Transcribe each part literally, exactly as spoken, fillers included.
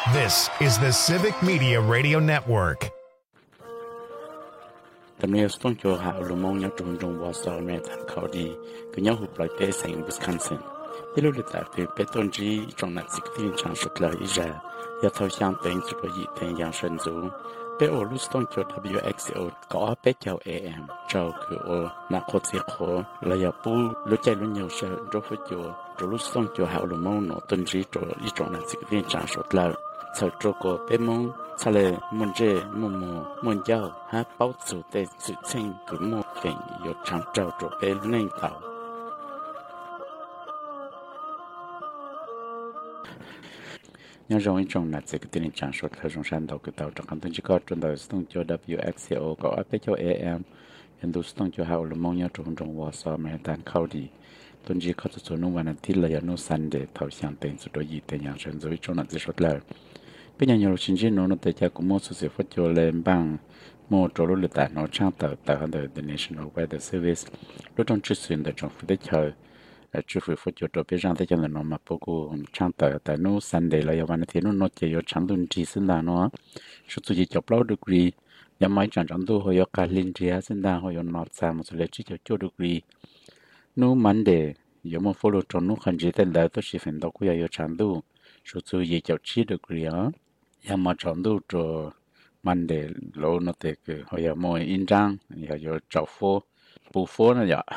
This is the Civic Media Radio Network. Tầm này tôi cho hạ lưu mong nhớ trung trung vào sau này thành khảo đi cứ nhớ hụt lại bé sang Wisconsin. Thế lúc lịch tại từ bé tôn trí trong nạn dịch tin trang xuất lời ý ra, giờ thâu sang tên sự đối diện thành dạng sân dụ. Bé ở lúc tôi cho W X O có bé chào A M chào cửa ô nạc khổ xe khổ là giờ bù lúc chạy lúc nhiều sợ rồi phải chùa rồi lúc tôi cho hạ lưu mong nó tôn trí rồi ý trong nạn dịch tin trang xuất lời. Sau chỗ của bé mong sau này muốn chơi muốn mua muốn giao ha bảo chủ để sự sinh cứ mua tiền有长照做bé领导。nhớ rằng trong là sẽ cái tiền trang xuất khởi trong sản đầu cái tàu trong hàng tuần chỉ có trong đầu stung cho W X O có áp cho A M hiện tại stung cho hậu là mong nhớ trong trong vào sau mà tàn khâu đi tuần chỉ có số nông văn thì là nó sẵn để thảo sáng tiền số đối gì tiền nhà sản rồi trong là sẽ xuất lời bây giờ nhiều sinh viên nó nó tới cha cũng mua số sẽ phát cho lên bằng mua chỗ lúc tại nó trang tờ tờ hơn the National Weather Service lúc trong chuyên xuyên để trong phía đất trời chú phải phát cho biết rằng thế cho nên nó mà bố cô trang tờ tại nó Sunday là giờวันอาทิตย์nó chỉ có trang tuần chỉ sinh ra nó số tuổi chỉ chọc lâu degree giờ mấy trang trang tu họ có linh chia sinh ra họ có nọt ra một số lệ chỉ cho cho degree nó Monday giờ mà follow trong nó khẩn chỉ tên là tôi chỉ phải đọc cái giờ trang tu số tuổi chỉ cho chỉ degree á giờ mà trang tu cho Monday lâu nó thì họ có mua in trang họ có chọc phô bù phô nữa vậy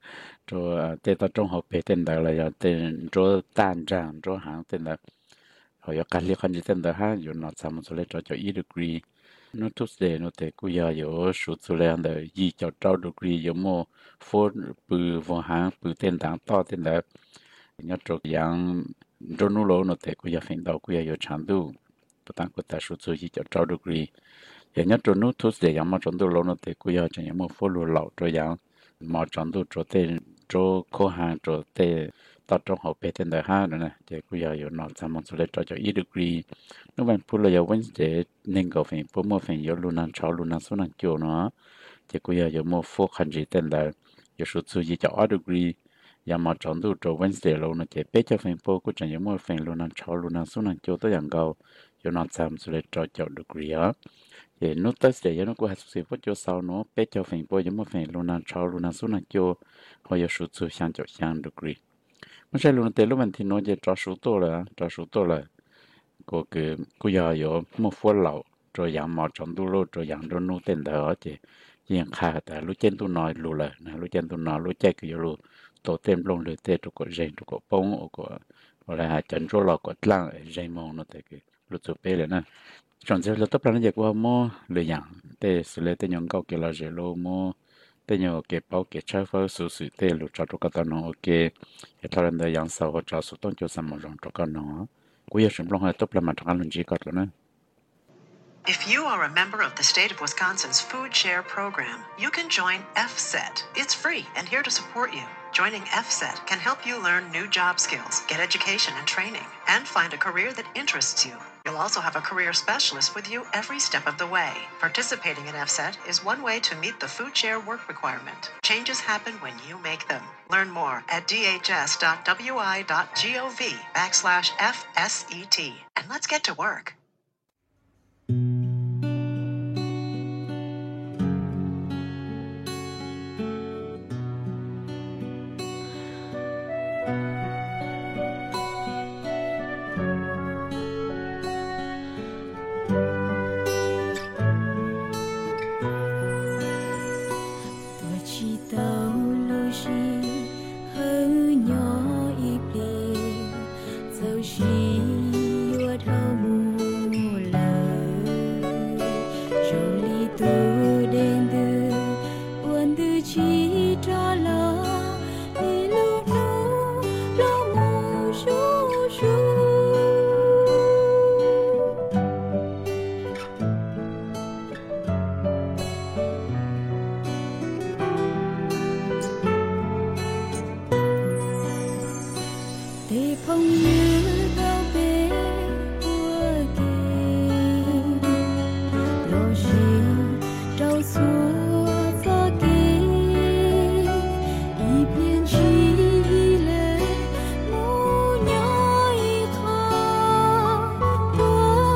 rồi tên tao trong học về tên đó là tên cho tan trang cho hàng tên là họ có cái liên quan gì tên đó ha rồi nó sao một số lấy cho cho e degree nó Tuesday nó thì cũng giờ có số số lấy anh đời e cho trao degree có mua phô bù vô hàng bù tên đáng to tên là nhớ cho dạng cho nó lâu nó thì cũng giờ phải đầu cũng giờ có trang đủ bắt tăng của ta số số e cho trao degree giờ nhớ cho nó Tuesday dạng mà trong đó lâu nó thì cũng giờ cho những mua phô lúa lẩu rồi dạng mà trong đó cho tên cho khó hàng cho tên tao trong học về tên đời ha nữa nè thì bây giờ có nó tham một số lệ cho cho e degree nó vẫn phụ là Wednesday nên có phải phụ một phần có luôn năng cháu luôn năng số năng chiều nó thì bây giờ có một phụ khăn gì tên là có số số gì cho e degree giờ mà trong đó cho Wednesday luôn nó chỉ bé cho phần phụ cũng chẳng có một phần luôn năng cháu luôn năng số năng chiều tới dạng cao có nó tham số lệ cho cho degree á thì nó tới sẽ nó có hai số phụ cho sau nó bé cho phần phụ có một phần luôn năng cháu luôn năng số năng chiều họ có số số sang cho sang degreeไม่ใช่ลุงเตลุมันที่น้อยจะจ่อสูตัวเลยจ่อสูตัวเลยก็คือกูอยากอยู่มั่วฟัวเหล่าจ่ออย่างหมอจอมดูโลจ่ออย่างโดนนู้เต้นเถอะจียังขาแต่รู้เจนตัวน้อยรู้เลยนะรู้เจนตัวน้อยรู้ใจก็อยู่รู้โตเต็มลงเลยเตะทุกคนเจนทุกคนปงโอ้ก็อะไรหาจันโจเราก็ตั้งเจนมองนั่นแต่คือรู้จุดเป๊ะเลยนะจนเสร็จแล้วต้องปลาเนี่ยว่ามั่วเลยอย่างแต่สุดเลยแต่ยังเก่าเกี่ยวกับเจโลมั่วแต่ยังเก็บเอาเก็บใช้เพื่อสื่อสื่อเตลุจัดตุกตาโนโอเคเหตุการณ์ใดยังสาวจะสุดต้องจะสมรองตุกโนกูอยากชิมลองให้ตุ๊บละมาทางลุนจีก่อนแล้วนะ If you are a member of the state of Wisconsin's Food Share program, you can join F S E T. It's free and here to support you. Joining F S E T can help you learn new job skills, get education and training, and find a career that interests you. You'll also have a career specialist with you every step of the way. Participating in F S E T is one way to meet the Food Share work requirement. Changes happen when you make them. Learn more at dhs.wi.gov backslash FSET. And let's get to work. Oh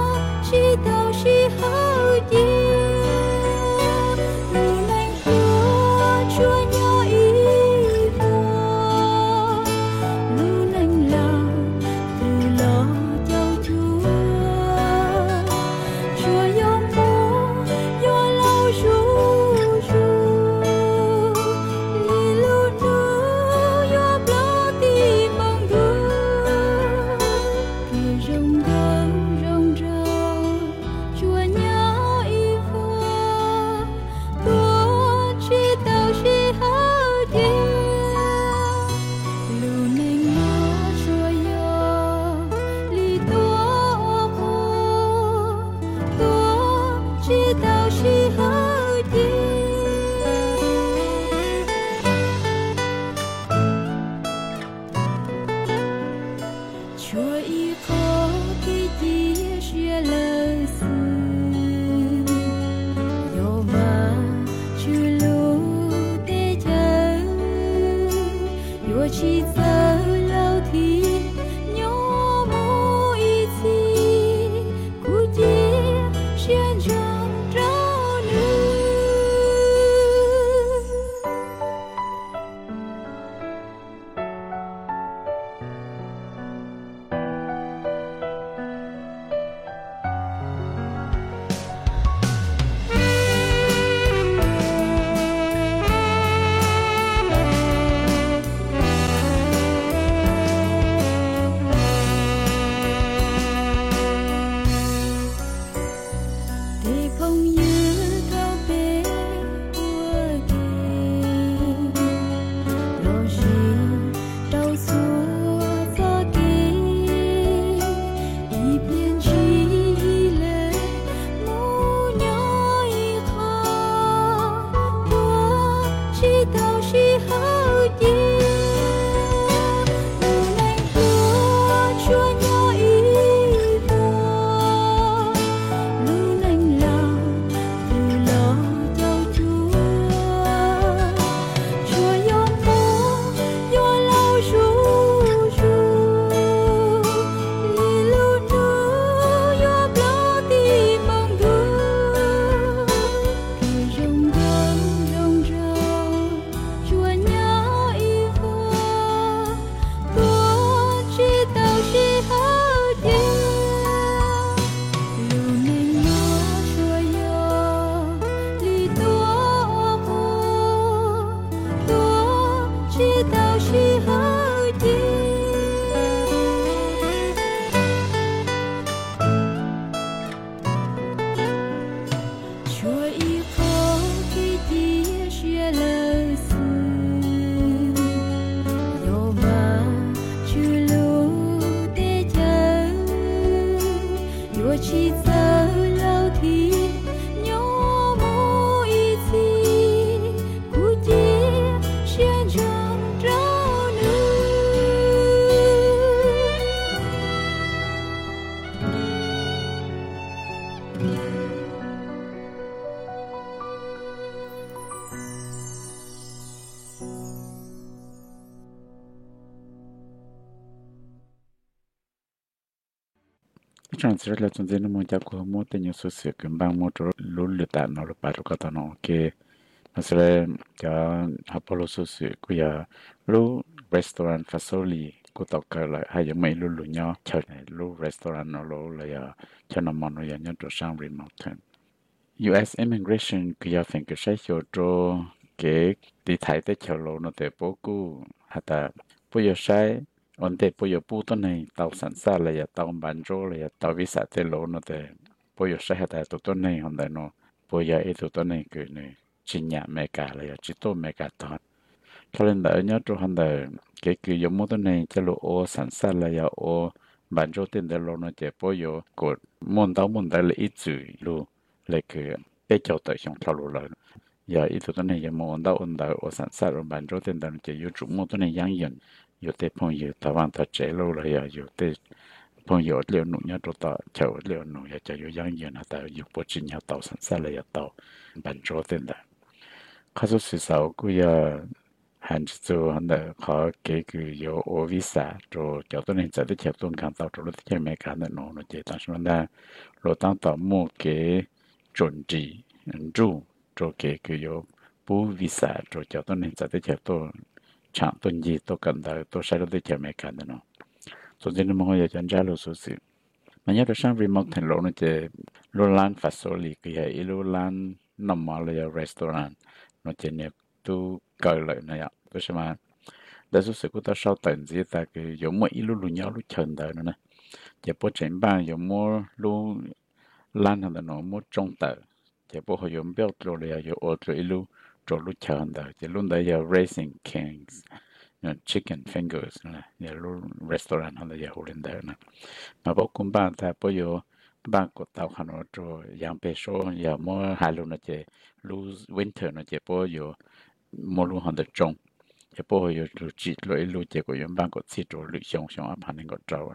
说以后给爹学了诗，有嘛去路的人，有去走楼梯。 Trong sự là chúng ta nó muốn cho cô mua tên nhiều số sự kiếm bằng mua chỗ luôn lựa tạm nó là bài lúc đó nó cái nó sẽ cho học bao số sự của giờ lúc restaurant facility của tàu cờ lại hay giống mấy luôn luôn nhau chờ này lúc restaurant nó lúc là giờ cho nó món nó giờ nhớ chỗ sang remote u ét immigration cứ giờ phải cái sai chỗ chỗ cái đi thái tới chờ lâu nó để bố cũ hay là bây giờ sai ổn định bây giờ bùตัวnày tàu sản xuất là giờ tàu bán rô là giờ tàu visa tới lỗ nó để bây giờ sai hay làตัวnày hôm nay nó bây giờ cáiตัวnày cứ này chỉ nhà mẹ cả là giờ chỉ tôi mẹ cả thôi cho nên đỡ nhớ cho hôm nay cái cứ giống muaตัวnày cho lỗ ô sản xuất là giờ ô bán rô tiền tới lỗ nó để bây giờ cột muốn tàu muốn tới là ít chữ luôn là cứ cái chỗ tới trong thảo luận rồi giờ ítตัวnày giờ muốn tàu muốn tàu ô sản xuất rồi bán rô tiền tới nó chỉ 有主muaตัวnày giang dần有的朋友台湾他这路了呀，有的朋友了农业做到，就了农业就有养养啊，但有不仅要到山上了要到本州的的，他说是少个呀，还是做那他给个有 O visa 做，叫做人在的条东看到做了的没看的农了，这但是呢，罗当到木给准治嗯住做给个有不 visa 做叫做人在的条东。chẳng tuần gì tôi cần tới tôi sẽ được chờ mẹ cả nó, tôi chỉ muốn hỏi cho anh lo số sự, mà nhớ được sang remote thành lộ nó chỉ lo lan phát số lì cái hay lo lan nằm ở lại restaurant, nó chỉ nhớ tôi cởi lại này ạ, tôi sẽ mà, để số sự của tôi sau tuần gì ta cái giống mỗi lo lo nhau lo chần tới nữa nè, chỉ có trên bàn giống mỗi lo lan hàng nó mỗi trong tờ, chỉ có họ giống béo lo lại giống ở chỗ lo chỗ lúc chờ đó, chỉ luôn đấy giờ Racing Kings, you know, chicken fingers nè, giờ luôn restaurant họ giờ hồi đó nè, mà bố cũng bán ta bây giờ bán của tàu hàng nó cho yang bê số giờ mua hai luôn là chỉ lu winter nó chỉ bây giờ mua luôn hàng được trồng, chỉ bây giờ lu chỉ lu lu chỉ của yang bán của chỉ chỗ lu xong xong áp hàng nên có trâu nè,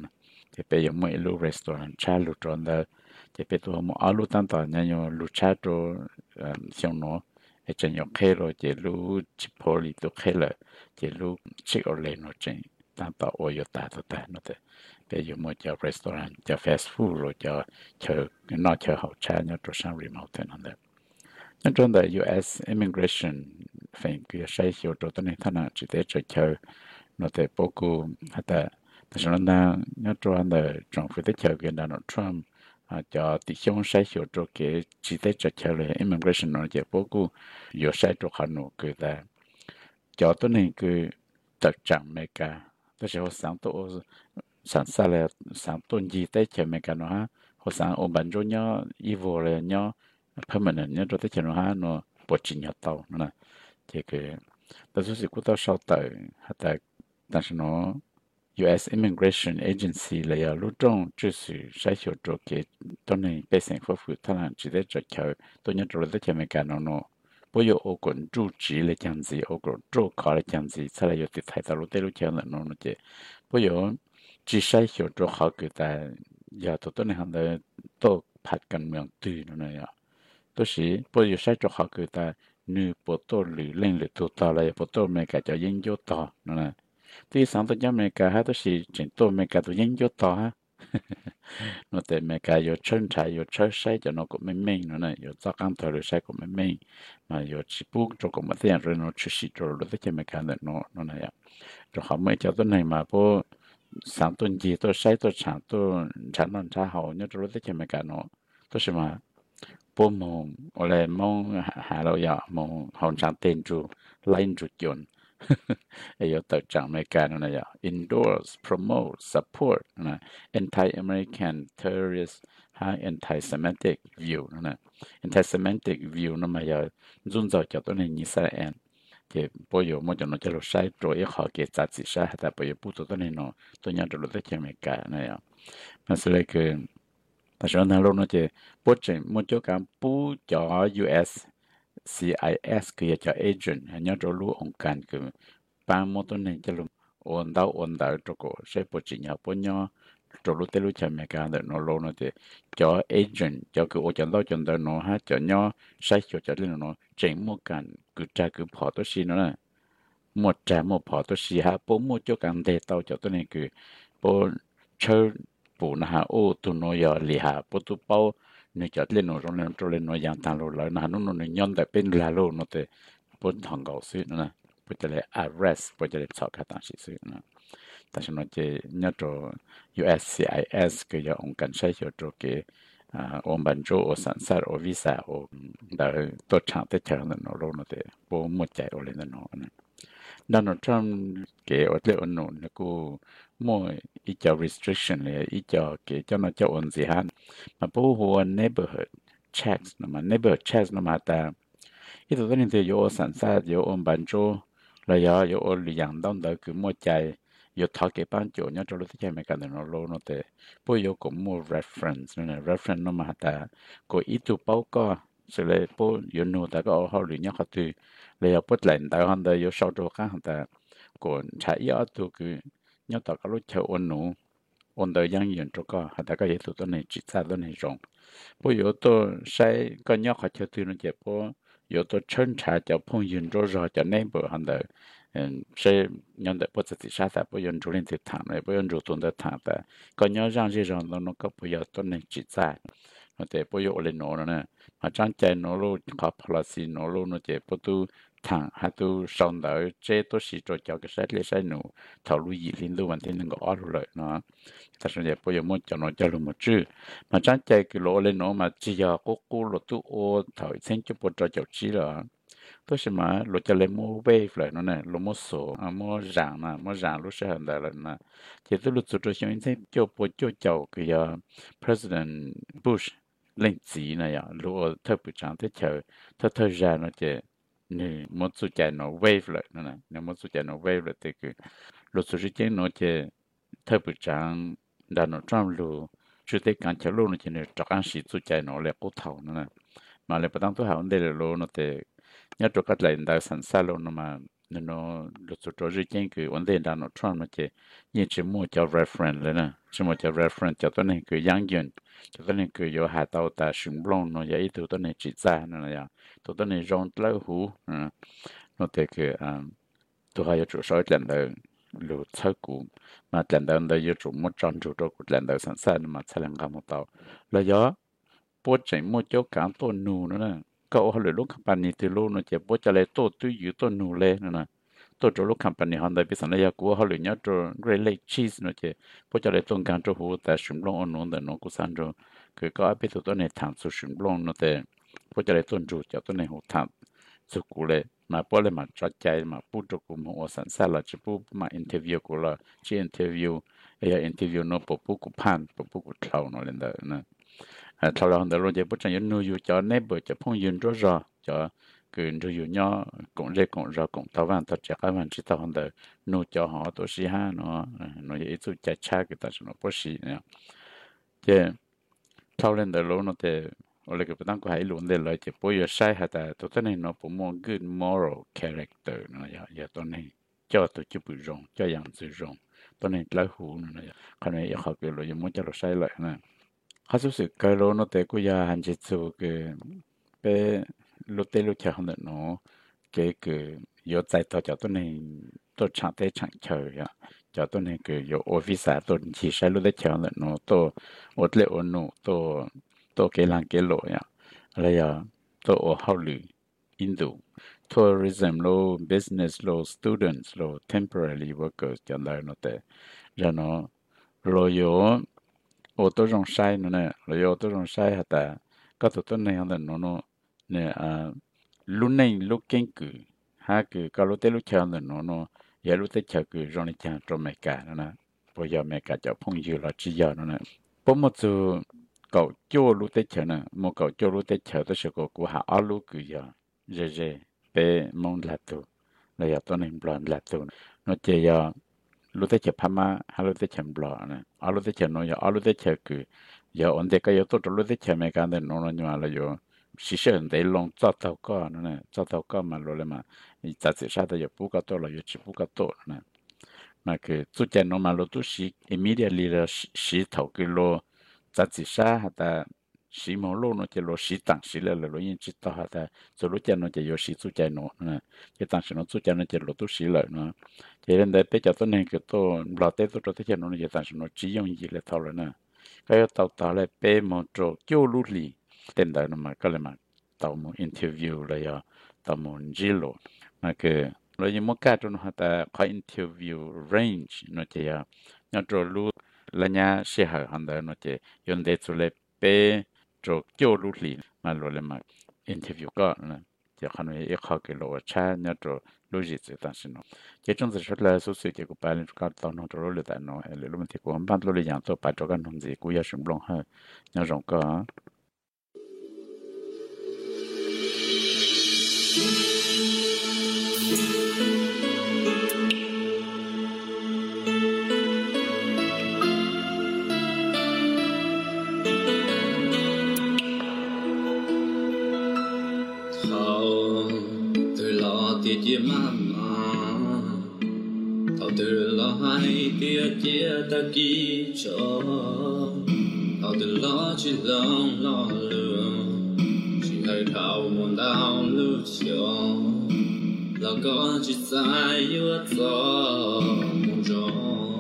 thì bây giờ mỗi lu restaurant cha lu tròn đó thì bây giờ mỗi alu tan tỏ nhà nhau lu cha cho xong nó để cho nhau khe rồi thì lu chipoli tu khe rồi thì lu chick ở lên nó trên tan tỏ ôi ta ta ta nó thế bây giờ mỗi cho restaurant cho fast food rồi cho cho nó cho hậu cha nhau cho sang remote nó đấy nhưng trong đó u ét immigration phải cái sai hiểu cho tôi nên thằng nào chỉ để cho cho nó thế bố cô hay taแต่ฉันนั่งยัดจวนเดอจงฟิตเชอร์กันดานทรัมป์อ่าจะติชงใช้หัวตัวเกจิตจะเชอร์เลย immigration นั่นจะพวกกูอยู่ใช้ตัวขนุคือแต่จอตัวนี้คือตัดจากอเมริกาแต่ฉันว่าสั่งตัวสั่งซาเลยสั่งตัวจีเตเชอร์อเมริกาเนาะฮะเขาสั่งโอบันโจเนาะอีโวเลยเนาะ permanent เนาะตัวเตเชอร์เนาะฮะเนาะปวดจินยาเตานั่นนะที่คือแต่สุดท้ายกูต้องชอบแต่แต่แต่ฉันเนาะu ét Immigration Agency เลย啊，路中就是筛选做给当年百姓夫妇，他们直接做桥，当年做了在前面干了喏，不有欧国住址的样子，欧国住考的样子，才来有的太大路对路桥了喏，那些不有只筛选做好个的，也都当年行的都拍กันเมืองตื่นนั่น呀，都是不有筛做好个的，你不多旅练旅途到了，也不多没个叫研究到，那。ที่สังตัวยังเมกาฮะตัวสิจิตตัวเมกาตัวยังยศต่อฮะโนแต่เมกาอยู่เชิญชายอยู่เชิญใช้จะนกก็ไม่เม่งนั่นน่ะอยู่จักการตัวหรือใช้ก็ไม่เม่งมาอยู่ชิบุกตัวก็มาเตียนเรื่องนู้ชิชิตัวหรือที่เมกาเนี่ยโนนั่นน่ะ呀ตัวเขาไม่จะตัวไหนมาพอสังตัวจีตัวใช้ตัวฉางตัวฉันนั่นช้าเขาเนี่ยตัวที่เมกาโนตัวใช่ไหมพอมองอะไรมองหาเราอย่ามองหอนฉางเต็นจูไล่จุดยนไอ้ยตัวจังอเมริกันนั่นแหละ endorse promote support นะ anti-American terrorist ฮะ anti-Semitic view นะ anti-Semitic view นั่นหมายจุนจะจะตัวนี้นิสัยเองที่พออยู่มันจะน่าจะรู้ใช้ตัวอีกข้อเกี่ยวกับสิใช้แต่พออยู่พูดตัวนี้เนาะตัวนี้จะรู้ได้ที่อเมริกันนะอย่างมันแสดงคือแต่ฉันนั่งลงนั่นจะพูดถึงมันจะการพูดจอ u étซี ไอ เอส คือจะ agent อันนี้จะรู้องค์การคือปางมอตัวนี้จะรู้โอนดาวโอนดาวตัวก็ใช้ปัจจัยปัญญาจะรู้แต่รู้จักเมกาเดินโลนเดจะ agent จะคือโอจันดาวจันดาวโนฮะจะเนาะใช้จะจะเรื่องโนเจ๋งมั่วกันคือใจคือพอตัวชีนั่นแหละหมดใจหมดพอตัวชีฮะปุ๊บมั่วจะกันเดตาวจะตัวนี้คือปุ๊บเชิญปู่นะฮะโอ้ตัวโนยาลีฮะปุ๊บตัวเป้านี่จะเล่นโน้ตเล่นโน้ตเล่นโน้ตอย่างต่างโลกแล้วนะนู่นนู่นย้อนแต่เป็นลาโลโน้ตแต่บนทางเก่าซื้อนะพอจะเลย arrest พอจะเลยสอบคำต่างสิซื้อนะแต่ฉันว่าจะเนี่ยตัว u ét ซี ไอ เอส ก็จะองค์การใช้ตัวตัวเกี่ยอ่าองค์บรรจุองค์สัญชาติองค์วีซ่าองค์แต่ตัวช่างแต่เชิงนั่นโลกนั่นแต่พวกหมดใจอะไรนั่นนะดังนั้นทรัมป์เกี่ยวกับเรื่องนู้นนะกูมั่วอีเจ้า restriction เลยอีเจ้าเกี่ยวเจ้าหน้าเจ้าอนสิฮันมาพูดหัว neighborhood checks นะมา neighborhood checks นะมาแต่อีตัวนี้จะอยู่สันสัตอยู่องค์บรรจุระยะอยู่องค์อย่างต้องเดินคือมั่วใจอยู่ทักเก็บปัญจุเนี่ยจะรู้ที่ใช่ไหมกันเนี่ยโลนั่นแต่พูดอยู่กับมั่ว reference นั่นแหละ reference นะมาแต่ก็อีตัวเป้าก็สุดเลยพูดอยู่นู่นแต่ก็เอาเขาหรือเนี่ยเขาตัวเลยเอาพูดแหล่งแต่เขาเดินอยู่ชอบตัวกันแต่ก่อนใช้ยอดตัวคือnhớ tao có lúc chờ ôn nụ ôn đời giang yên cho có hay ta có thể tụi tôi này chỉ ra tôi này rong bố yếu tôi sẽ có nhớ họ chờ từ nó chỉ bố yếu tôi chân trả cho phong yên cho rồi cho nên bữa hàng đời sẽ nhớ được bố chỉ sát ta bố yên cho lên từ thằng này bố yên cho tuần tới thằng ta có nhớ rằng gì rằng nó có bố yếu tôi này chỉ ra nó để bố yếu lên nó nữa mà trang chạy nó luôn có policy nó luôn nó chỉ bố tôi thằng hay tu xong đợi chế tôi chỉ cho cho cái sách lấy sách nụ thầu lui gì liên luôn thì nên có ở rồi nó ta sẽ bây giờ muốn cho nó cho luôn một chữ mà chắc chạy cái lỗ lên nó mà chỉ giờ cố cố lỗ tu ô thầu xem cho bộ cho cháu chỉ là tôi sẽ mà lỗ cho lên mua về lại nó này lỗ mua sổ mua rạng nè mua rạng lúc sẽ hiện đại là nè chỉ tôi lỗ cho xem xem cho bộ cho cháu cái President Bush lên chỉ này à lỗ thợ bộ trưởng thế chờ thợ thợ ra nó chỉ nè một số trẻ nó wave lại nữa này nè một số trẻ nó wave lại thì cái luật số trẻ nó chỉ thay đổi trang đã nó trong lù chủ tịch cảnh sát lù nó chỉ là trắc ăn xịt số trẻ nó lại cố thầu nữa này mà lại bắt đầu tôi hỏi đây là lù nó thì nhớ cho các lại đại sản xuất lù nó mà nên nó lúc số trò gì cái cái vấn đề đó nó Trump nó chỉ như chỉ mua cho reference lên nè chỉ mua cho reference cho tôi này cái giảng duyên cho tôi này cái có hạ tàu ta súng lông nó vậy từ tôi này chỉ ra nó là từ tôi này rong lâu hú nó thì cái tôi hay chủ sở lần đầu lúc sau cũ mà lần đầu đó yêu chủ một trăm chủ đó lần đầu sẵn sàng mà sẽ làm cái một tàu là do bố chạy mua cho cả tôi nụ nữa nè cậu họ lúc company từ lúc nó chỉ bố cho lại tôi tôi giữ tôi nụ lên nữa nè tôi cho lúc company họ đã biết rằng là của họ lựa nhớ cho Great Lake Cheese nó chỉ bố cho lại tôi càng cho hồ tại súng lông ôn ôn để nó cũng sang cho cái có biết tôi này thằng số súng lông nó để bố cho lại tôi chủ cho tôi này hồ thằng số cũ lên mà bố lại mà cho chạy mà bố cho cũng họ sẵn sàng là chỉ bố mà interview của là chỉ interview ấy interview nó bố bố cũng pan bố bố cũng thầu nó lên đó nè thầu là họ đã rồi chỉ bố cho những nuôi cho neighbor cho phong yên cho rõ cho cái nuôi nhỏ cũng dễ cũng rõ cũng tao van tao chắc các bạn chỉ tao họ đã nuôi cho họ tổ sĩ ha nó nó dễ chút chạy cha cái ta nó bố sĩ nè chứ thầu lên đó rồi nó thì ở lại cái bữa có hay luôn để lại chỉ bố giờ sai hả ta tôi thấy này nó cũng một good moral character nó giờ giờ tôi này cho tôi chụp bự rong cho yang bự rong tôi này lấy hũ nó giờ cái này họ kêu là muốn cho nó sai lại nè họ thực sự cái lô nó để của nhà hành chỉ số cái bé lúc tết lúc chờ hơn nó cái cái có tại tao cho tôi này tôi chẳng thể chẳng chờ ya cho tôi này cái có office tôi chỉ sai lúc tết chờ hơn nó tôi ở lại ở nó tôi tôi cái làng cái lộ ya là ya tôi ở hậu lì Indo tourism lo business lo students lo temporary workers cho nên nó để cho nó rồi yo ô tô rong sai nữa nè rồi ô tô rong sai hả ta có tụi tôi này hơn nó nó nè à lúc này lúc kinh cử ha cử có lúc tới lúc chờ nữa nó nó giờ lúc tới chờ cử rong đi chờ cho mẹ cả nữa nè bây giờ mẹ cả cho phong dư là chỉ giờ nữa nè bố một số cậu cho lúc tới chờ nè một cậu cho lúc tới chờ tới sự cậu của họ ở lúc cử giờ giờ giờ bé mong là tụ là giờ tôi này làm là tụ nó chỉ giờ lúc tới chờ Pama hay lúc tới chờ bò nè ở lúc tới chờ nó giờ ở lúc tới chờ cử giờ ổn định cái yếu tố lúc tới chờ mẹ cả nên nó nó nhưng mà là giờ sĩ sử để long cho tàu co nữa nè cho tàu co mà rồi mà giả sử sao thì giờ bù cái tổ là giờ chỉ bù cái tổ nè mà cái chủ chế nó mà lúc tu sĩ immediately là sĩ thầu cái lô giả sử sao hay ta sĩ mẫu lô nó chỉ lô sĩ tăng sĩ là lô yên chỉ tao hay ta rồi lúc chế nó chỉ có sĩ chủ chế nó nè cái tăng sĩ nó chủ chế nó chỉ lô tu sĩ lợi nó cho nên để bây giờ tôi này cái tổ lọt tới tôi cho tới nó chỉ tăng sĩ nó chỉ dùng gì là thầu rồi nè cái tàu tàu lại bé một chỗ kêu lú lì tên đó mà cái là mà tàu một interview là ya tàu một zilo mà cái rồi những một cái trong họ ta có interview range nó chỉ ya nó chỗ lú là nhà sẽ hỏi hắn đó nó chỉ dùng để cho lại bé chỗ kêu lú lì mà rồi là mà interview có nè chỉ hắn nói ít khó cái lỗ cha nó chỗ lú gì chứ ta xin nó cái trong sự rất là số sự cái của bạn là các tàu nó chỗ lú tại nó là lúc mình thì cũng bắt lú là dạng tôi bắt cho cái nông gì cũng ya sủng long hơn nhau rộng có chia mama tao từ lo hai tia chia ta kỹ cho tao từ lo chỉ lòng lo lương chỉ hay thao muốn đau lưu chiều là có chỉ sai yêu gió mong gió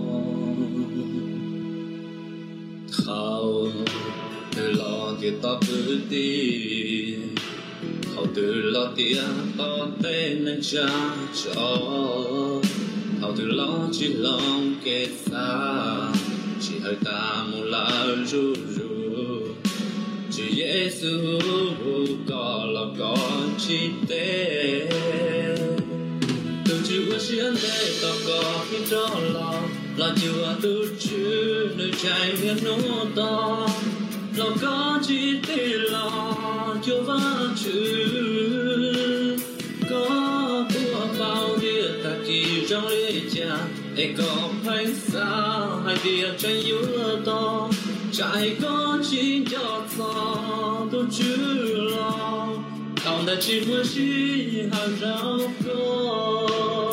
thao từ lo thì tao cứ đi hầu từ lo tia to tên anh cha cho hầu từ lo chỉ lòng kết xa chỉ hơi ta một la ru ru chỉ Giêsu có là con chỉ tế từ chữ xiên đây ta có khi cho lo là chữ từ chữ nơi trái biển nô to lòng có chỉ tế lo cho vang chữ có của bao địa ta kỳ trong lễ cha để có phanh sao hai địa tranh yếu to trái có chỉ cho gió tôi chữ lo tao đã chỉ muốn chỉ hàng rau có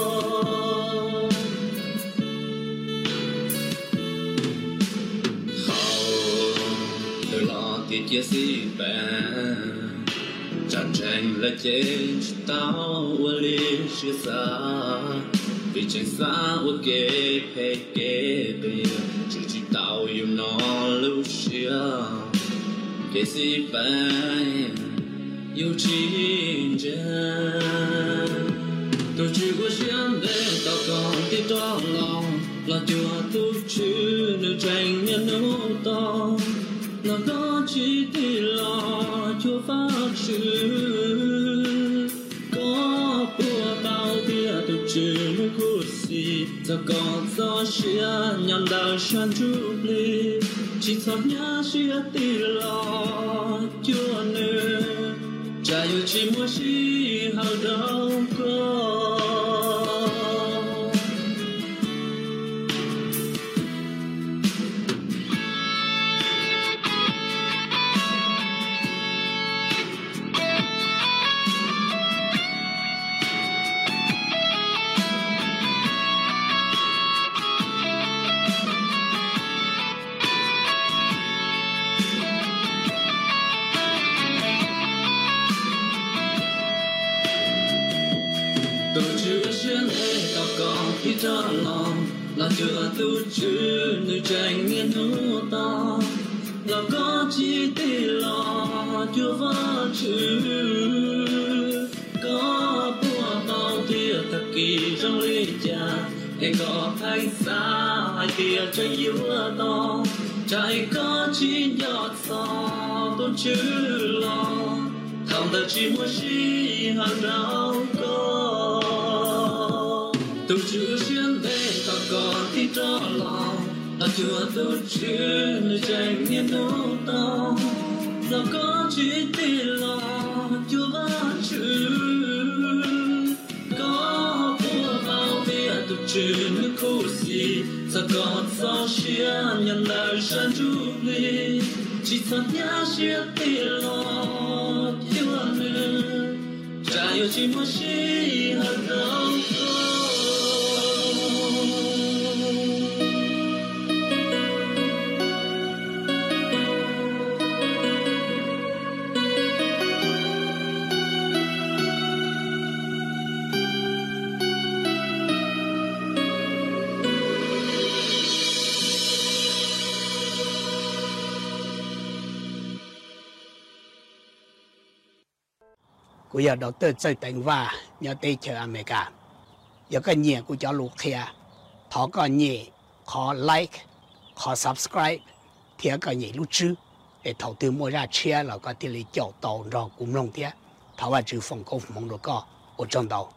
thì kia si bèn chẳng tranh là trên tao ở liên chia xa vì tranh xa ở kế phê kế bề chỉ chỉ tao yêu nó lưu chia kế si bèn yêu chín chân tôi chỉ có xem để tao còn tí đó lòng là chưa tu chữ nơi tranh nhân nô to là có chỉ tí lo chưa phát chữ có bùa tao tia tu chữ nơi khu xì giờ còn gió xia nhằm đời sang chúc ly chỉ thọ nhá xia tí lo chưa nơi cha yêu chỉ muốn xí hao đâu có cho lòng là chưa tu chữ nơi tranh nghiên hữu ta là có chỉ tí lo chưa vỡ chữ có bùa tao tia thật kỳ trong ly trà để có hay xa hai tia tranh yêu to trái có chỉ nhọt gió tôn chữ lo thằng ta chỉ muốn xí hàng đâu có tu chữ xuyên về tao còn tí cho lòng là chưa tu chữ nơi tranh nghiên nô to là có chỉ tí lo chưa vỡ chữ có bùa bao tia tu chữ nơi khu xì giờ còn gió xuyên nhận lời sang chúc ly chỉ thật nhá xuyên tí lo chưa nữa cha yêu chỉ muốn xí hơn đâu có cú giờ đầu tư chơi tỉnh và nhớ tới chờ America giờ cái nhẹ cú cho lục kia thọ cái nhẹ khó like khó subscribe thì cái nhẹ lúc trước để đầu tư mua ra chia là có thể lấy chậu tàu rồi cũng long thế thọ vào chữ phòng công mong được có ở trong đầu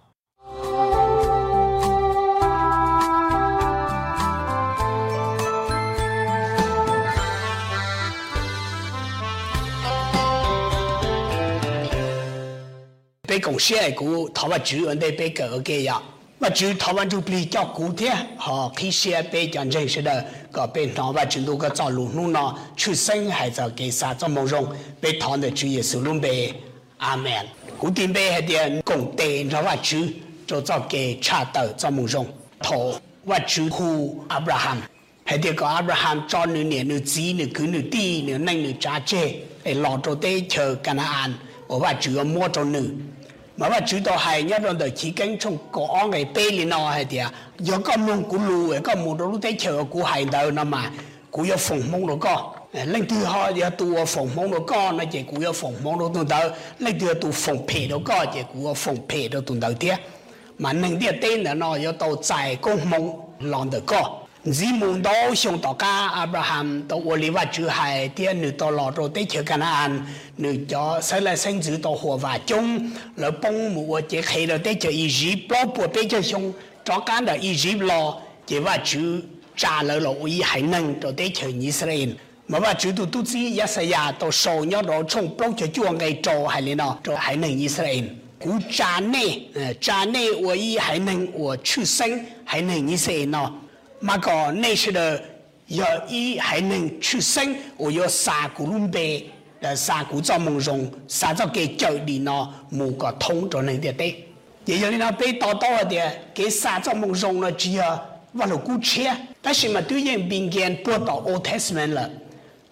被公司的股，台湾主人哋被个嘅呀，那主台湾就比较股的，哈，其实被讲认识的个被台湾主那个造路路呢，出生还是给啥做梦中，被台的主耶稣路被阿门，古典被系啲公地台湾主就做给查到做梦中，头我主呼阿伯拉罕，系啲个阿伯拉罕做女年女子女佢女弟女男女家姐，诶落咗啲chờ加拿安，我話主要摸咗女。mà mà chủ đạo hay nhất là đời chỉ cần trong có ngày bê lên nó hay thì do có mông của lù có một đôi lúc thấy chờ của hay đời nó mà của yêu phòng mông nó có lên từ họ thì tu phòng mông nó có nó chỉ của yêu phòng mông nó tuần đầu lên từ tu phòng phê nó có chỉ của phòng phê nó tuần đầu thế mà nên địa tên là nó do tàu dài công mông lòng được có dĩ mông đó xong tàu cá Abraham tàu Oliver chữ hay thì nữ tàu lọt rồi tới chờ Canaan nữ cho sẽ là sinh tử tàu hồ và chung là bông mùa chỉ khi là tới chờ Egypt lo bùa bây giờ xong cho cá là Egypt lo chỉ và chữ trả lời là ý hải năng rồi tới chờ Israel mà và chữ tụ tụ chỉ Isaiah tàu sầu nhớ đó trong bông chờ chua ngày trò hay là nó rồi hải năng Israel cú trả nê trả nê của ý hải năng của chữ sinh hải năng Israel nó mà có那时的有一还能出生，我有三股轮背的三股做梦中，三个给教里呢，某个通着那点的，也有那被叨叨的，给三做梦中呢，只要我了股车，但是嘛，对人民间播到 Old Testament 了，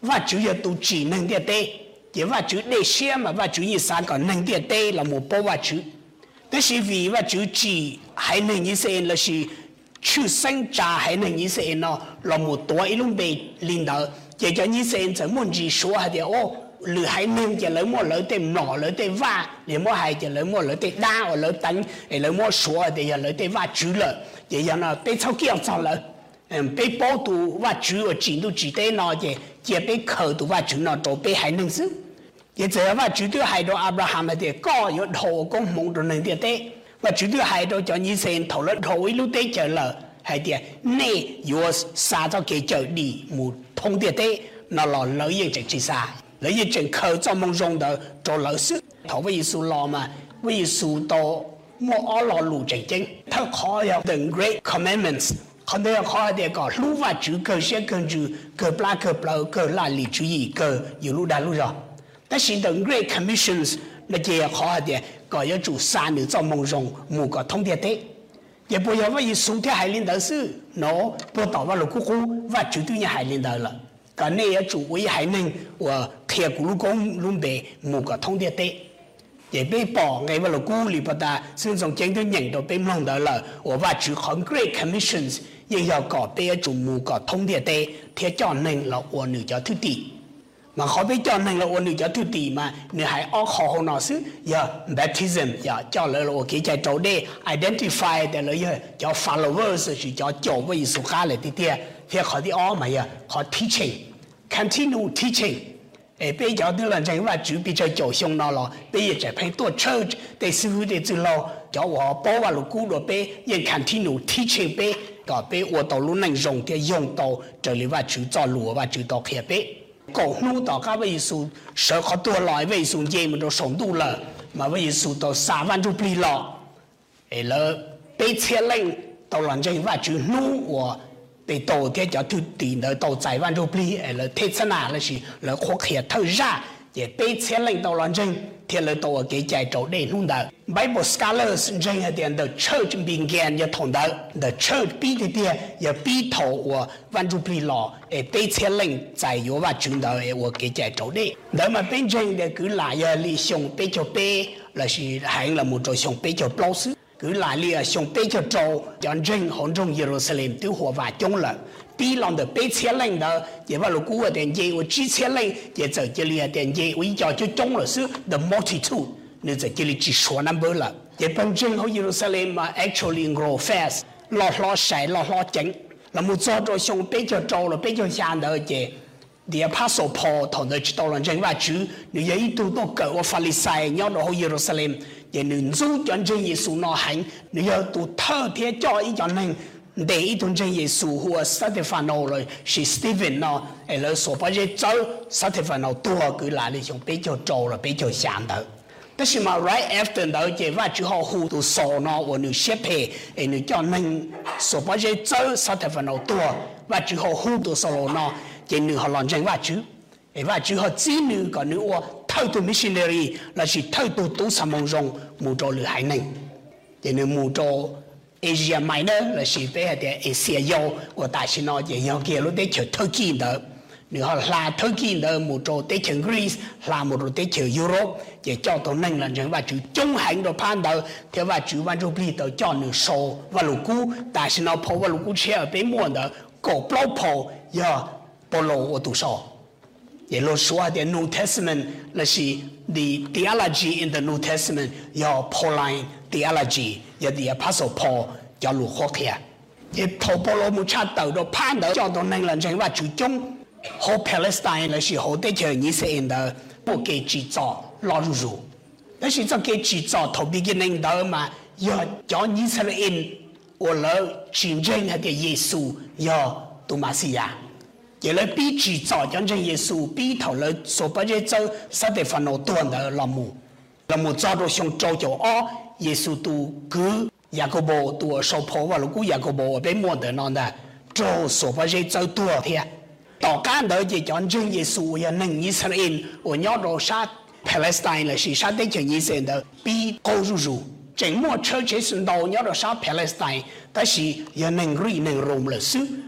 và chủ yếu tu chỉ nâng địa tê chỉ và chủ để xem mà và chủ như sao còn nâng địa tê là một bộ và chủ thế thì vì và chủ chỉ hay nâng như thế là sự chủ sinh trả hay nâng như thế nó là một tuổi luôn bị linh đạo chỉ cho như thế chẳng muốn gì số hay điều ô lừa hay nâng chỉ lấy mua lấy tên nọ lấy tên va để mua hay chỉ lấy mua lấy tên đa hoặc lấy tánh để lấy mua số để lấy tên va chủ lợi để cho nó tên sau kia sao lợi被包读ว่า主要进度只得那些，也被口读ว่า主那都被还能是，也只ว่า主对还到阿布拉罕的高有头公梦都能得的，ว่า主对还到叫你先头了头一路得着了，还的你有啥子给着你冇通得的，那老老也就去啥，老也正口做梦中的做老师，头为数老嘛，为数到莫阿拉路正正，他考要 the great commandments。เขาได้ข้อเดียวก็รู้ว่าจุดเกิดเชื่อเกิดจุดเกิดปลาเกิดเปล่าเกิดลาลิจุยเกิดอยู่รู้ได้รู้จ้ะแต่สิ่งต่าง Great Commissions นั่นเจ้าข้อเดียวก็要จุดสารหรือจอมงรงหมู่ก็ท่องเที่ยวเตะอย่าบอกว่าอยู่สุดที่หายลินเดอร์ซื้อเนาะพอตอบว่าลูกกูว่าจุดที่ยังหายลินเดอร์ละก็เนี่ย要จุดวิหายหนึ่งว่าเทียกุลูกงลุงเบหมู่ก็ท่องเที่ยวเตะ也被保ไงว่าลูกกู里不大ซึ่งส่งเจ้าตัวอย่างตัวเป็นมองเดอร์ละว่าจุดของ Great Commissionsยังอยากก่อเปี้ยจุ่มมูก่อท่องเที่ยวเตะเที่ยวจอหนึ่งเราอวนหนึ่งจะทุติมาเขาไปจอหนึ่งเราอวนหนึ่งจะทุติมาเนื้อหายอ้อขอของนอซื้ออย่า baptism อย่าจอเลยเราโอเคใจโจได้ identify แต่เลยอย่า followers สิจะโจว่าอิสุขาเลยทีเดียวเที่ยวเขาที่อ้อมาอย่าเขา teaching continue teaching เอเปี้ยจะที่เราใจว่าจุดไปจะโจชงนอเราเปี้ยจะไปตัว church แต่ซื้อได้จุดเราจะว่าป้อว่าลูกกูเราเปี้ยยัง continue teaching เปี้ยก็เป็นว่าตัวรู้นั่งรงที่ยงตัวจะเรียกว่าจุดจอหลัวว่าจุดตัวเขียเป็นก็นู้ต่อก็วิสุเสือเขาตัวลอยวิสุเยี่ยมตัวสองตัวเลยมาวิสุตัวสามวันจุปลีหลอกเออแล้วเป็นเชี่ยเล่งตัวหลังจากว่าจุดนู้ว่าเป็นตัวที่จะทุตีนตัวใจวันจุปลีเออแล้วเทศนาแล้วสิแล้วขวเขียเท่าจ้า也被切令到了真，贴了到给在走内弄的。Bible scholars 真一点的 church began 也同的 ，the church 比的点也比头我万主比老，诶被切令在有话知道诶我给在走内。那么变成的佢来呀，你上比较背，那是还了冇做上比较老师，佢来你啊上比较做，将真杭州耶路撒冷都和话中了。比浪的被切令的，也把路古的点嘢，我只切令也在这里点嘢，我一叫就中了是 the multitude， 你在这里只说那么了，也本身好耶路撒冷嘛 ，actually grow fast， 落落晒落落整，那么做着上比较早了，比较下的嘢。The Apostle Paul 同佢到了正話主，你有一度都夠我法利賽，你要到耶路撒冷，也能做真正耶穌那行，你要到特別做一樣人。第一段真耶穌或撒提凡諾เลย是 Stephen เนาะไอ้เราสอบไปเจอ撒提凡諾ตัว佢來嚟上比較早了比較想的但是嘛 right after 到這話之後好多數呢我哋寫配誒你叫人สอบไปเจอ撒提凡諾ตัว話之後好多數呢也你可能真話之誒話之後子女個你話偷到 missionary 那是偷到都什麼用冇做你還能也你冇做Asia Minor 那是被那点 Asia 有，我大是那也要给了得去 Turkey 的，你看拉 Turkey 的，木做得去 Greece， 拉木做得去 Europe， 也叫到能人人话就中行到攀到，他话就往就比到叫你收瓦鲁古，但是那破瓦鲁古车被摸的，搞不老破呀，不老我都说。也罗说的 New Testament 那是 the theology in the New Testament 要 Pauline theology 要 the Apostle Paul 要如何看也头保罗木查到到判到叫到能人成话最终好 Palestine 那是好的就以色列的不给制造拉入入但是这给制造头比给领导嘛要叫以色列人我了真正的耶稣要多马西亚也来比制造真正耶稣比头了所不是走撒蒂凡诺多的老母老母找到上找就哦耶稣都个雅各伯都受破话如果雅各伯被摸的那的就所不是走多天到干的也真正耶稣也能以色列我要到杀 Palestine 了是杀的就以色列的比高入入整末车这是到要到杀 Palestine 但是也能瑞能 Rome 了是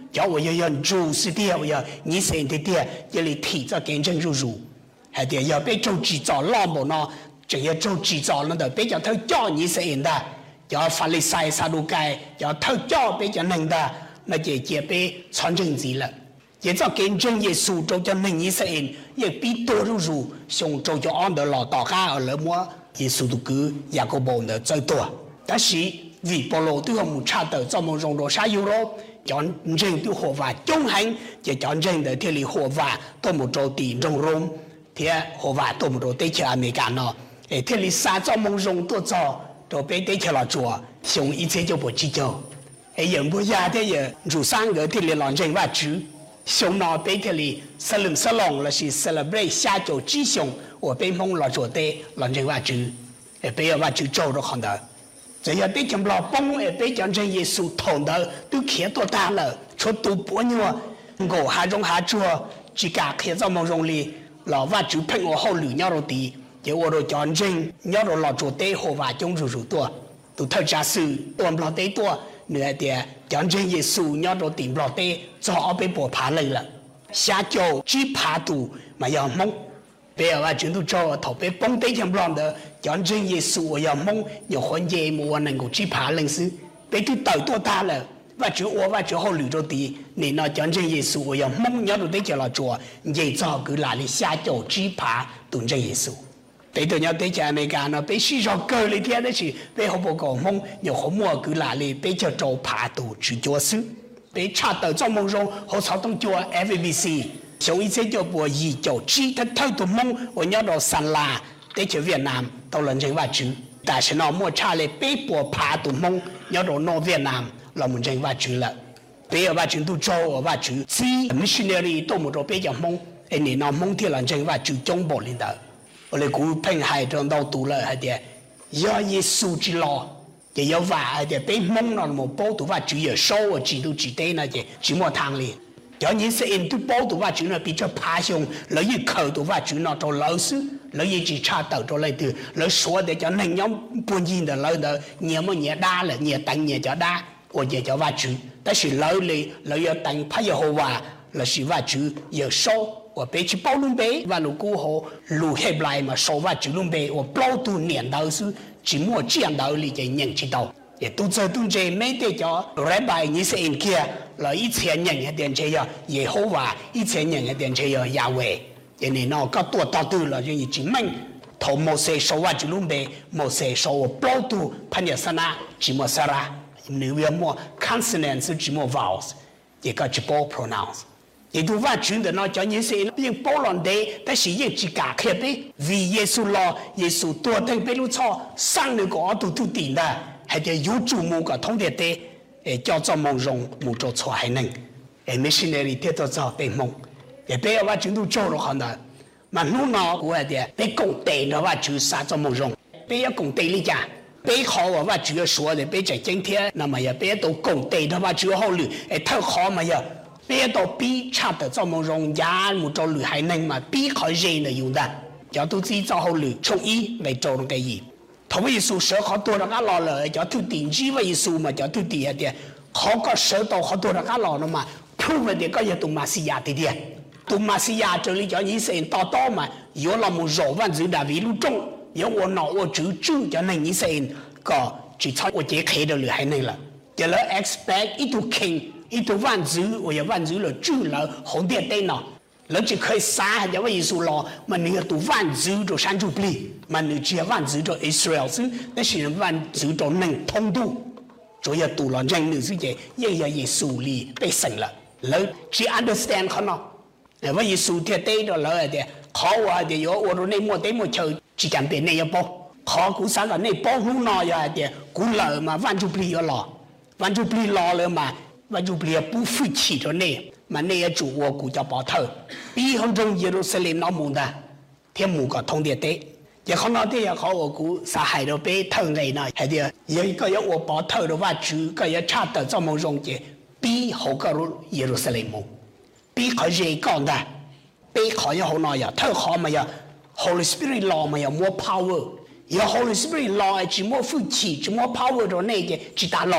叫我要用主是的，我要你生的的，这里提着见证入入，还得要被做制造老母呢，这要做制造了的，被叫他叫你生的，叫法利赛撒都该，叫他叫被叫能的，那就就被传正字了。也做见证耶稣做叫能你生，也比多入入，像做叫安德老大家而了么，耶稣都个雅各伯呢最多，但是vì保罗对我们查到这么容多啥有咯，讲真对合法中行，就讲真的这里合法多么着地容容，贴合法多么着对起阿美干咯，诶，这里啥这么容多做，都被对起了做，像一切就不记住，诶，人不亚的人如三个这里让人话主，像那被这里十零十long了是 celebrate 下周之上，我被蒙了做的让人话主，诶，被人话主做都看到。这要被讲老帮，也被讲成耶稣同的都看多大了，出都不牛，我还用还做，自家看这么容易，老外就骗我好旅鸟了的，结果都讲成鸟了老做的好话讲入入多，都偷家事多不了得多，你还得讲成耶稣鸟都顶不了的，早被波爬累了，下脚只爬度没有梦。别人话全都做头被崩得强不啷的，讲真耶稣我要梦有环节我能够去爬冷死，被都到多大了，话就我话就好捋着的，你那讲真耶稣我要梦要都得叫他做，你早个哪里下脚去爬懂真耶稣，被都要得叫没干了，被市场够了天的是，被好不讲梦有好么个哪里被叫做爬到去做事，被查到做梦中好操动做 F B C。所以这就不一就只他偷的梦，我要到三拉，得去越南到人生话主，但是呢，莫差嘞北部爬的梦，要到那越南，เรา人生话主了，北有话主都做我话主，只 missionary 都冇做北有梦，哎你那梦天人生话主中国领导，我哋古平海中到读了，係啲要耶穌之路，也有話係啲北夢那冇報道話主要收我知道知得那啲，只冇堂里。有你是印度包的话，就那比较爬上，那一口的话就那做老师，那一直查到做来的，那说的叫能样本人的老的，你么你大了，你等你叫大，我也叫话主，但是老里老要等怕要好话，那是话主要收，我别去包龙杯，话如果好路黑来嘛，收话主龙杯，我包都年到是，只莫见到你就认知道。也都知道这没得叫礼拜你是人家，了一千人一点这样，耶和华一千人一点这样亚威，因为那个多大度了就已经问，头冇谁说话就弄呗，冇谁说我包度潘尼萨那只冇啥啦，你要么 consonants 只冇 vowels， 也个只包 pronounce， 也都话真的那叫你是用包乱的，但是也只假开呗，为耶稣咯，耶稣多等被路错，上那个都都定的。係啲有注目個通啲啲，誒叫做夢容冇做錯係能，誒咪先你睇到做被夢，誒俾話全都做落可能，mà lúc nào cũng là để để công tế nó và chữ sa cho một rồng, bây giờ công tế lý cả, bây họ và chữ số để bây giờ今天那么也bây giờ công tế nó và chữ họ lử, thâu họ mà giờ bây giờ bị chặt được cho một rồng giá một trâu lử hay năng mà bị khỏi gì là dùng ra, cho tôi chỉ cho họ lử trong ý về trâu cái gì, thấu với số sợ họ tôi là cái lò lợi cho tôi tiền chỉ với số mà cho tôi tiền thì họ có sợ tàu họ tôi là cái lò nó mà, prove để có giờ tụi mà xì thì đi. Tụi mà xì ya cho lý cho ý sinh to to mà yếu là một rổ văn dữ đã vì lúc trong yếu của nó của chữ chữ cho nên ý sinh có chỉ cho của chế khế được lửa hay này là cho nó expect ít tụ kinh ít tụ văn dữ của yếu văn dữ là chữ là hỗn tiết tên nó nó chỉ khơi xa hay cho ý số lo mà nếu tụ văn dữ cho sản chụp lý mà nếu chỉ văn dữ cho Israel dữ đó là văn dữ cho nâng thông tu cho yếu tụ là rằng nữ dữ chế yên yếu ý số lý bị sinh là nó chỉ understand khó nó và Giêsu theo tế đó là để khó quá để yếu ở đây mua tế mua chơi chỉ cần bên này yếu bao khó cũng sáng là này bao lúc nào vậy để cũng lỡ mà van chục li ở lò van chục li lò rồi mà van chục li不负起着này mà này chủ我cũng cho bảo thờ bi hôm trong Jerusalem nó muốn ta theo muốn có thông điệp tế giờ không nói thế họ我cũng xã hội đó bị thằng này này hay là giờ cái yếu我bảo thờ đó và chủ cái yếu cha tờ trong mong rong chế bi họ có Jerusalem muốn bị khỏi gì còn ta bị khỏi những hậu nói à thơ khó mà ya Holy Spirit law mà ya more power ya Holy Spirit law chỉ more phụ chỉ chỉ more power rồi này cái chỉ ta law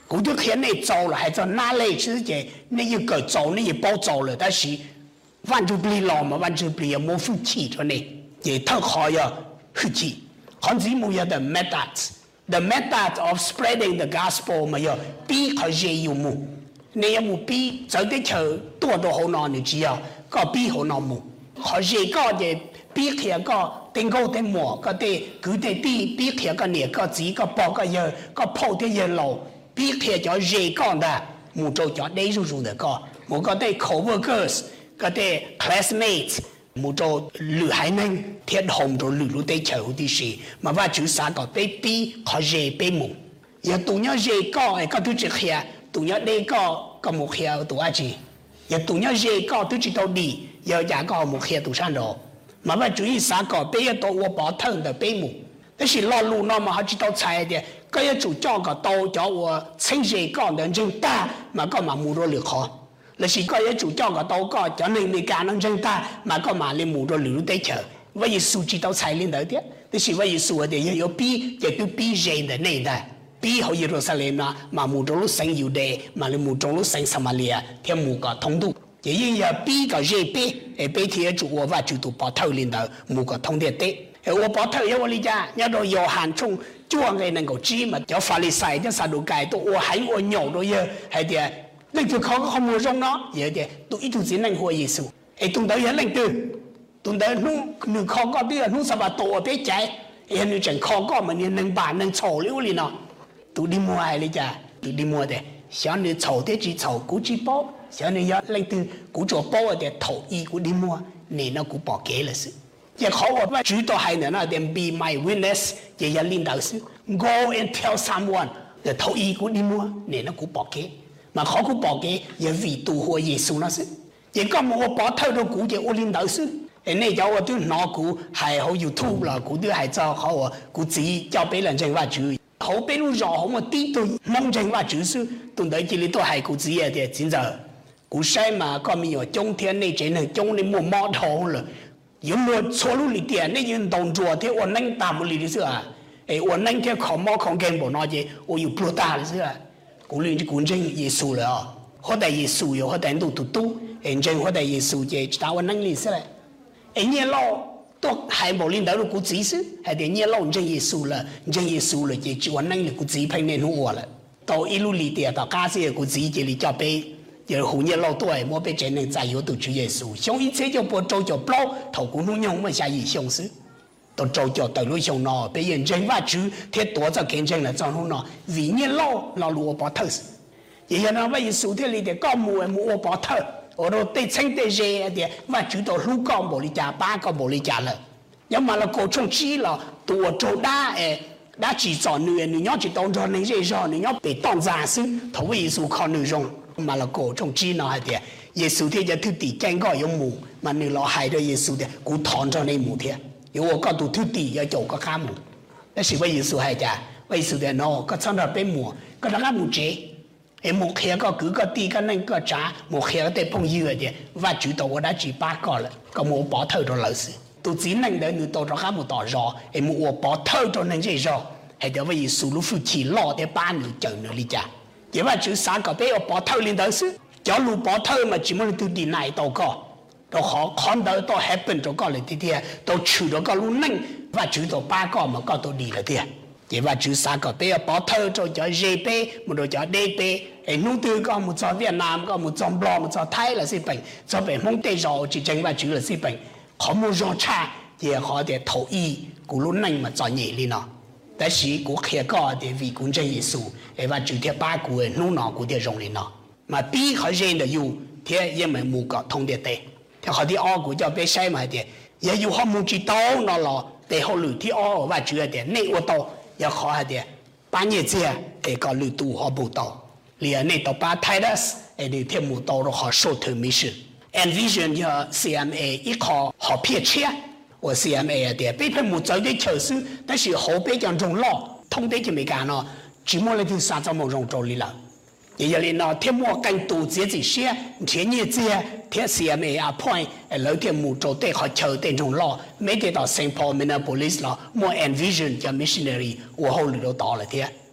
古就看那走了，还在哪里直接那一个走那一包走了，但是万就不离老嘛，万就不离没福气着呢，也特好呀福气。看字幕有的 methods，the method of spreading the gospel 嘛要比和热有目，你有冇比走得球多到好难你知啊，個比好難冇，和熱個嘅比起個定高定磨個啲佢哋啲比起個年個字個包個嘢個鋪啲嘢路。比起咗熱講的，冇做咗呢種種的個，冇個啲 coworkers， 個啲 classmates， 冇做女孩們貼紅咗女女啲潮啲事，咪話做啥個比比學熱比冇，又同樣熱講，個都只係同樣呢個個冇係多一字，又同樣熱講都知道你，又廿個冇係多三度，咪話注意啥個比一到我把頭的比冇，但是老路那麼還知道猜的。個一做裝個刀咗我清水講能正大，嘛個嘛冇咗力學。那是個一做裝個刀個，就你你揀能正大，嘛個嘛你冇咗力得強。我一數知道才領到啲，但是我一數嘅要比，亦都比人的內代，比好耶路撒冷啦，嘛冇咗聖猶大，嘛你冇咗聖撒瑪利亞，天冇個通道。也因要比個人比，誒比天做我話就都把頭領到冇個通的的。我把頭要我理解，要到約翰從。做嘅能夠知嘛？有法利賽啲撒都戒到我喺我尿到嘢係啲，你就靠個冇用咯，有啲都一直只能活耶穌，誒同到嘢能到，同到你你靠個啲你實話多啲仔，誒你淨靠個咪你能辦能炒了你咯，都你冇係你咋，都你冇嘅，想你炒啲只炒股只包，想你要能到股做包嘅頭一股你冇，你那股包幾了是。也好我把主導係人啊，點 be my witness， 也要領導師 ，go and tell someone， 就頭一個你麼？你那個報嘅，嘛好個報嘅也為度和耶穌那是，也咁我把頭都估嘅我領導師，誒你有我都攞估係好 YouTube 啦，估都係做好啊，估自己教俾人正話主，好俾路上好我啲都蒙正話主書，到底這裡都係估自己嘅，真就估晒嘛，咁咪有中天你真係中你冇摸頭了。有冇錯路里點？你用動作的我能打不離的是啊，誒我能嘅靠冇靠近不那些，我有不打的是啊，古人就古正耶穌了啊，後來耶穌有後來都都都，誒正後來耶穌就打我能力是嘞，誒你老都還冇領導古知識，係點你老正耶穌了，正耶穌了就就我能力古知拼年我了，到一路里點到家些古知這裡就被。有好嘢老多誒，冇俾真能在有到主耶穌，像一切就不做就不頭骨弄用乜下意相思，都做就對路上咯，俾人真話主貼多就見證了，就好咯，為你老老路我把頭，也有人話耶穌貼你哋講冇誒冇我把頭，我都對稱對熱一啲，話主到路講冇你家八個冇你家了，有嘛了個種子了，多做大誒，那只做女人，你要去當做你這種，你要被當雜事，頭耶穌靠女種。mà là cổ trong chi nào hay thế, Giêsu thế giờ thứ tỷ tranh có yêu mù, mà nếu lo hay rồi Giêsu thế, cú thon cho nên mù thế, yêu có tụ thứ tỷ giờ chỗ có cá mù, đó là vì Giêsu hay chả, vì Giêsu thế nó có xong rồi bên mù, có đó là mù chế, em mù kia có cứ có tỷ cái này có trả, mù kia có thể phong dư thế, và chủ đầu đã chỉ ba個了, có mù bỏ thở rồi lợi sự, tụ chỉ năng để người tụ cho cá mù tỏ rõ, em mù bỏ thở cho nên gì rõ, hay đó vì Giêsu lúc phụ chỉ lo để ba người chờ nữa đi chả. Vậy mà chữ sáng có bé ở bỏ thâu lên đó chứ, cho lũ bỏ thâu mà chỉ muốn từ đi này đâu có, đâu họ con đó đâu happen đâu có là thế thế, đâu chịu đâu có lũ nâng và chữ đâu ba có mà có đâu đi là thế. Vậy mà chữ sáng có bé ở bỏ thâu cho cho G P, một đồ cho D P, ấy nông tư có một cho Việt Nam có một cho Blo một cho Thái là gì bệnh, cho bé mong tây rồi chỉ tranh và chữ là gì bệnh, họ mua rau cha thì họ để thấu ý của lũ nâng mà cho nhẹ lên nó. Tại vì của kia có để vì cũng chân Giêsu, và chủ thiết ba của nô nọ của để rong lên nó, mà bi họ riêng là yêu, thế nhưng mà mua có thông địa tệ, thế họ đi ao của cho bé sai mà thế, giờ yêu họ mua chỉ tao nó là để họ lử thì ao và chủ để này ô tô, giờ họ thế, ba nhẹ chia để có lử tu họ bù tao, liền này tao ba thay đó, để thêm mua tao rồi họ short term mission, and vision giờ C M A ít họ họ phía chia. 我 C M A 的，被他们做的测试，但是后边讲中老，通的就没干了，只么来就三十毛钟做里了。也有人呢，天么跟多这这些，天日子天 C M A 啊 point， 老天么做的好测的中老，没得到 Saint Paul Minneapolis 了，么 envision 叫 missionary， 我后里都到了的。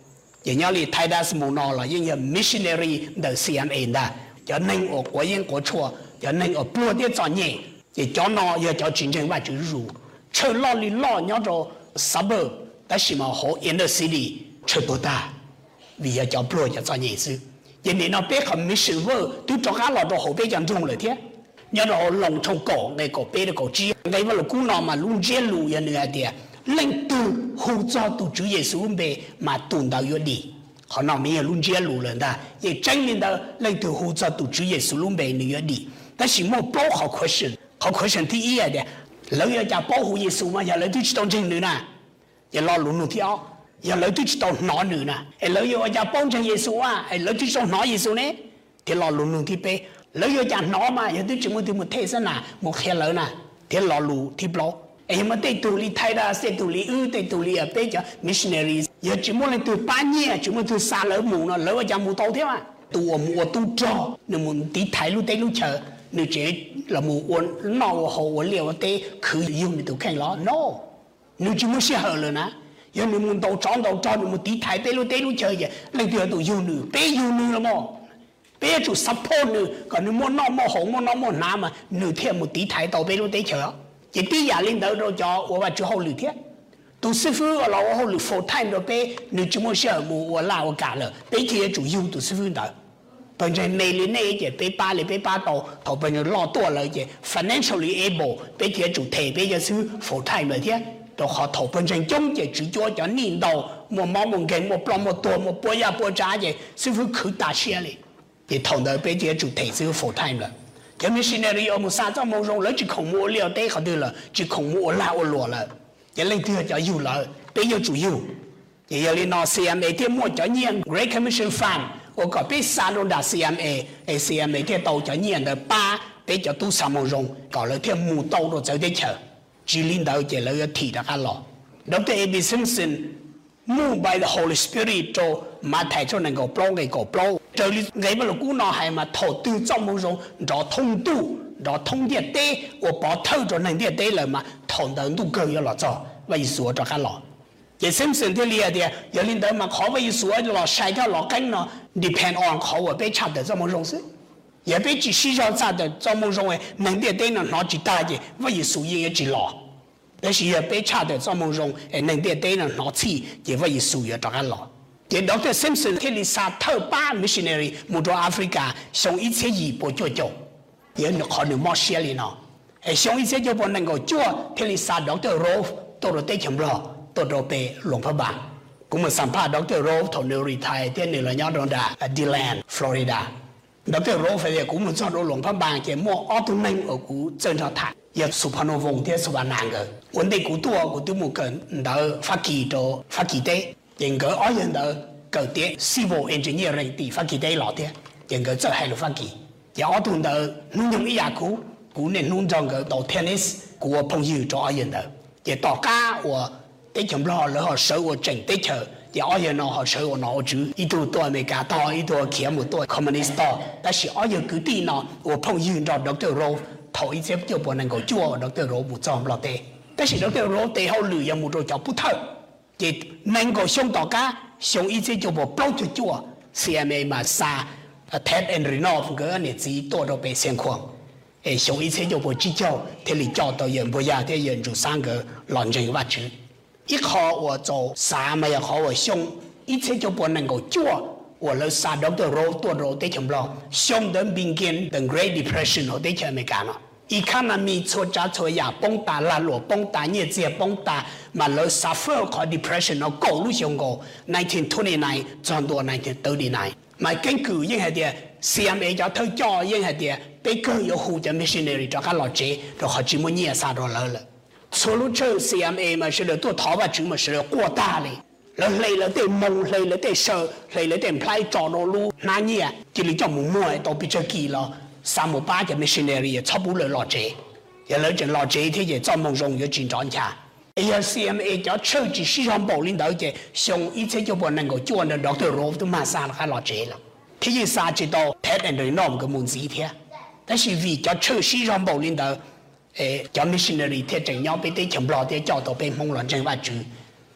giờ nhau li thay đa smu nó là những những missionary the xê em a đó cho nên ở quốc yên quốc chùa cho nên ở bùa địa cho nhẹ để cho nó giờ cho chính chính và chữ rủ chơi lo li lo nhau cho suburb但是嘛好 inner city chơi bùa ta vì giờ cho bùa cho nhẹ sự giờ này nó biết không mission work tôi cho cả là đồ hậu bé chẳng trung rồi thế nhớ đồ lòng trong cổ này cổ bé cổ chi cái mà là cú nào mà luôn chế lù như này thì lên từ hỗ trợ từ Chúa Giêsu về mà tuần đạo yêu đi họ nói mình luôn chế lù lên ta vậy chân nên đó lên từ hỗ trợ từ Chúa Giêsu về nữa đi但是冇包好 question 好 question 第一的老要讲保护耶稣嘛要来对知道真女呢要老路路跳要来对知道哪女呢哎老要讲帮助耶稣啊哎老对知道哪耶稣呢thì lò lù lù thì bé lỡ vô chả nó mà giờ tôi chỉ muốn tôi một thế sao nào một khe lỡ nè thì lò lù thì bao ấy mà tôi tụi li thay ra sẽ tụi li ư tôi tụi li ở bé cho missionaries giờ chỉ muốn lên từ ba nhẹ chỉ muốn từ xa lỡ mù nó lỡ vào chả mù tàu thế mà tụi mù tụi cho nên muốn tí thay lúc tây lúc chờ nếu chỉ là mù uốn nó hồ liều tây cứ dùng để tụi khen nó no nếu chỉ muốn xe hở rồi nè giờ nếu muốn tàu tròn tàu tròn muốn tí thay tây lúc tây lúc chờ vậy lên từ tụi dùng nữa bé dùng nữa là mà bây giờ support nữa còn nếu muốn nó muốn hỏng muốn nó muốn làm mà nửa thiên một tí thái tàu bây lúc đấy chờ chỉ tí giả lên đầu rồi cho tôi và chú hậu lử thiết tôi sư phụ là tôi hậu lử full time rồi bây nếu chú muốn sợ mua tôi làm tôi cả rồi bây giờ chủ yếu tôi sư phụ đó bây giờ này lên này chỉ bây ba lên bây ba tàu thầu bây giờ lo多了chỉ financially able bây giờ chủ thể bây giờ sư full time rồi thiết rồi họ thầu bây giờ trong chỉ chủ cho cho nhìn đầu một máu một cái một plong một tuổi một bữa ya bữa trả chỉ sư phụ cứ打xeเลยthì thằng đó bây giờ chủ thể是 full time 了，这 missionary 我们三张毛绒了，只空木了，对好对了，只空木拉我落了，这另外叫有了，bây giờ chủ yếu，也有哩那 xê em a 啲么叫念 Great Commission Fund， 我个被三种的 xê em a， 诶 xê em a 啲到叫念的八，比较都三毛绒，搞了啲木刀都走得吃，只领导这了要提的个了，Doctor A B Simpson。Moved by the Holy Spirit 做马太就能够 blow 嘅個 blow， 就你你咪估那係嘛頭對做冇用，咗通度，咗通啲啲，我把頭咗能啲啲嚟嘛，頭人都夠要落咗，為數咗個落。也甚至啲呢啲，有領導嘛考為數落曬咗落緊咯 ，depend on 考我被插的做冇用事，也被只需要插的做冇用嘅，能啲啲能攞住大嘅，為數應該只落。但是也被查的这么容，哎，能点对人拿起，也会属于这个了。这 Doctor Simpson 他里杀头八 missionary 木到 Africa 上一切一波就做，也可能冇写里呢。哎，上一切就不能够做，他里杀 Doctor Rolf 到了对前了，到了被龙婆板。我们สัมภาษณ์ Doctor Rolf 从纽约台ที่นี่เราย้อน到 Deland Florida。Doctor Rolf เนี่ย我们做到龙婆板，就冇奥多能我估正常谈。也สุพรรณวงศ์ที่สุวรรณ个วันนี้กูตัวกูตัวมึงกันเดาฟักกี้ตัวฟักกี้เต้ยังก็อ้อยยังเดาเกิดเต้ civil engineering ที่ฟักกี้เต้หล่อเต้ยังก็จะให้ลูกฟักกี้ยังอ้อตัวเดานุ่งยงอียากูกูเนี่ยนุ่งจังก็ตัวเทนนิสกูว่า朋友做อ้อยยังเดายังต่อก้าว่าเต้จำรอแล้วเขาซื้อว่าเจ๋งเต้เชอยังอ้อยยังน้องเขาซื้อว่าน้องจูอีตัวตัวอเมริกาต่ออีตัวเขียนหมดตัวคอมมิวนิสต์ต่อแต่是อ้อยยังกูตีน้องว่า朋友做 Doctor Rolf头一节就不能够做 Doctor Rolf 不做不了的，但是 Doctor Rolf 最后旅游木做就不透，也能够上大家上一节就不包就做 ，C M A 嘛啥 ，Ted and Renov 个日子多到被现况，诶上一节就不计较，这里教导人不要的人就三个老人挖掘，一考我做啥么也好我上一节就不能够做。我了杀 Doctor Rolf ตัวเราได้จำลองช่วงเดินบินกิน the Great Depression เราได้เจออเมริกาเนาะอีกขณะมีชัวจ้าชัวยาป้องตาลาหลวป้องตาเนี่ยเจียป้องตามาเลย suffer ของ depression เราเก่าลุช่วงก็nineteen twenty-nine จนตัวnineteen thirty-nine มา根據ยัง係啲 C M A 就推咗ยัง係啲被佢有好嘅 missionary 就咁落住就開始冇嘢殺到嚟啦除了這 C M A 嘛是了多頭髮主嘛是了過大咧แล้วเลยแล้วแต่มงเลยแล้วแต่เชอเลยแล้วแต่พลายจอโนลูนั่นเนี่ยที่เราจะมุ่งมั่วต่อไปจะกี่ละสามหมู่บ้านจะ missionary ชอบบุเลยหล่อเจอย่าเลยจะหล่อเจที่จะจอมงรง要緊張下ไอ้ C M A จะเชื่อจี市場部領導者上一切就不能夠做呢 Doctor Rolf 都馬上係หล่อเจ啦ที่จะ殺至到 Ted and Renov 嘅門子添但是為จะเชื่อ市場部領導誒จะ missionary ที่จะ要被啲全部啲教導被蒙亂正話住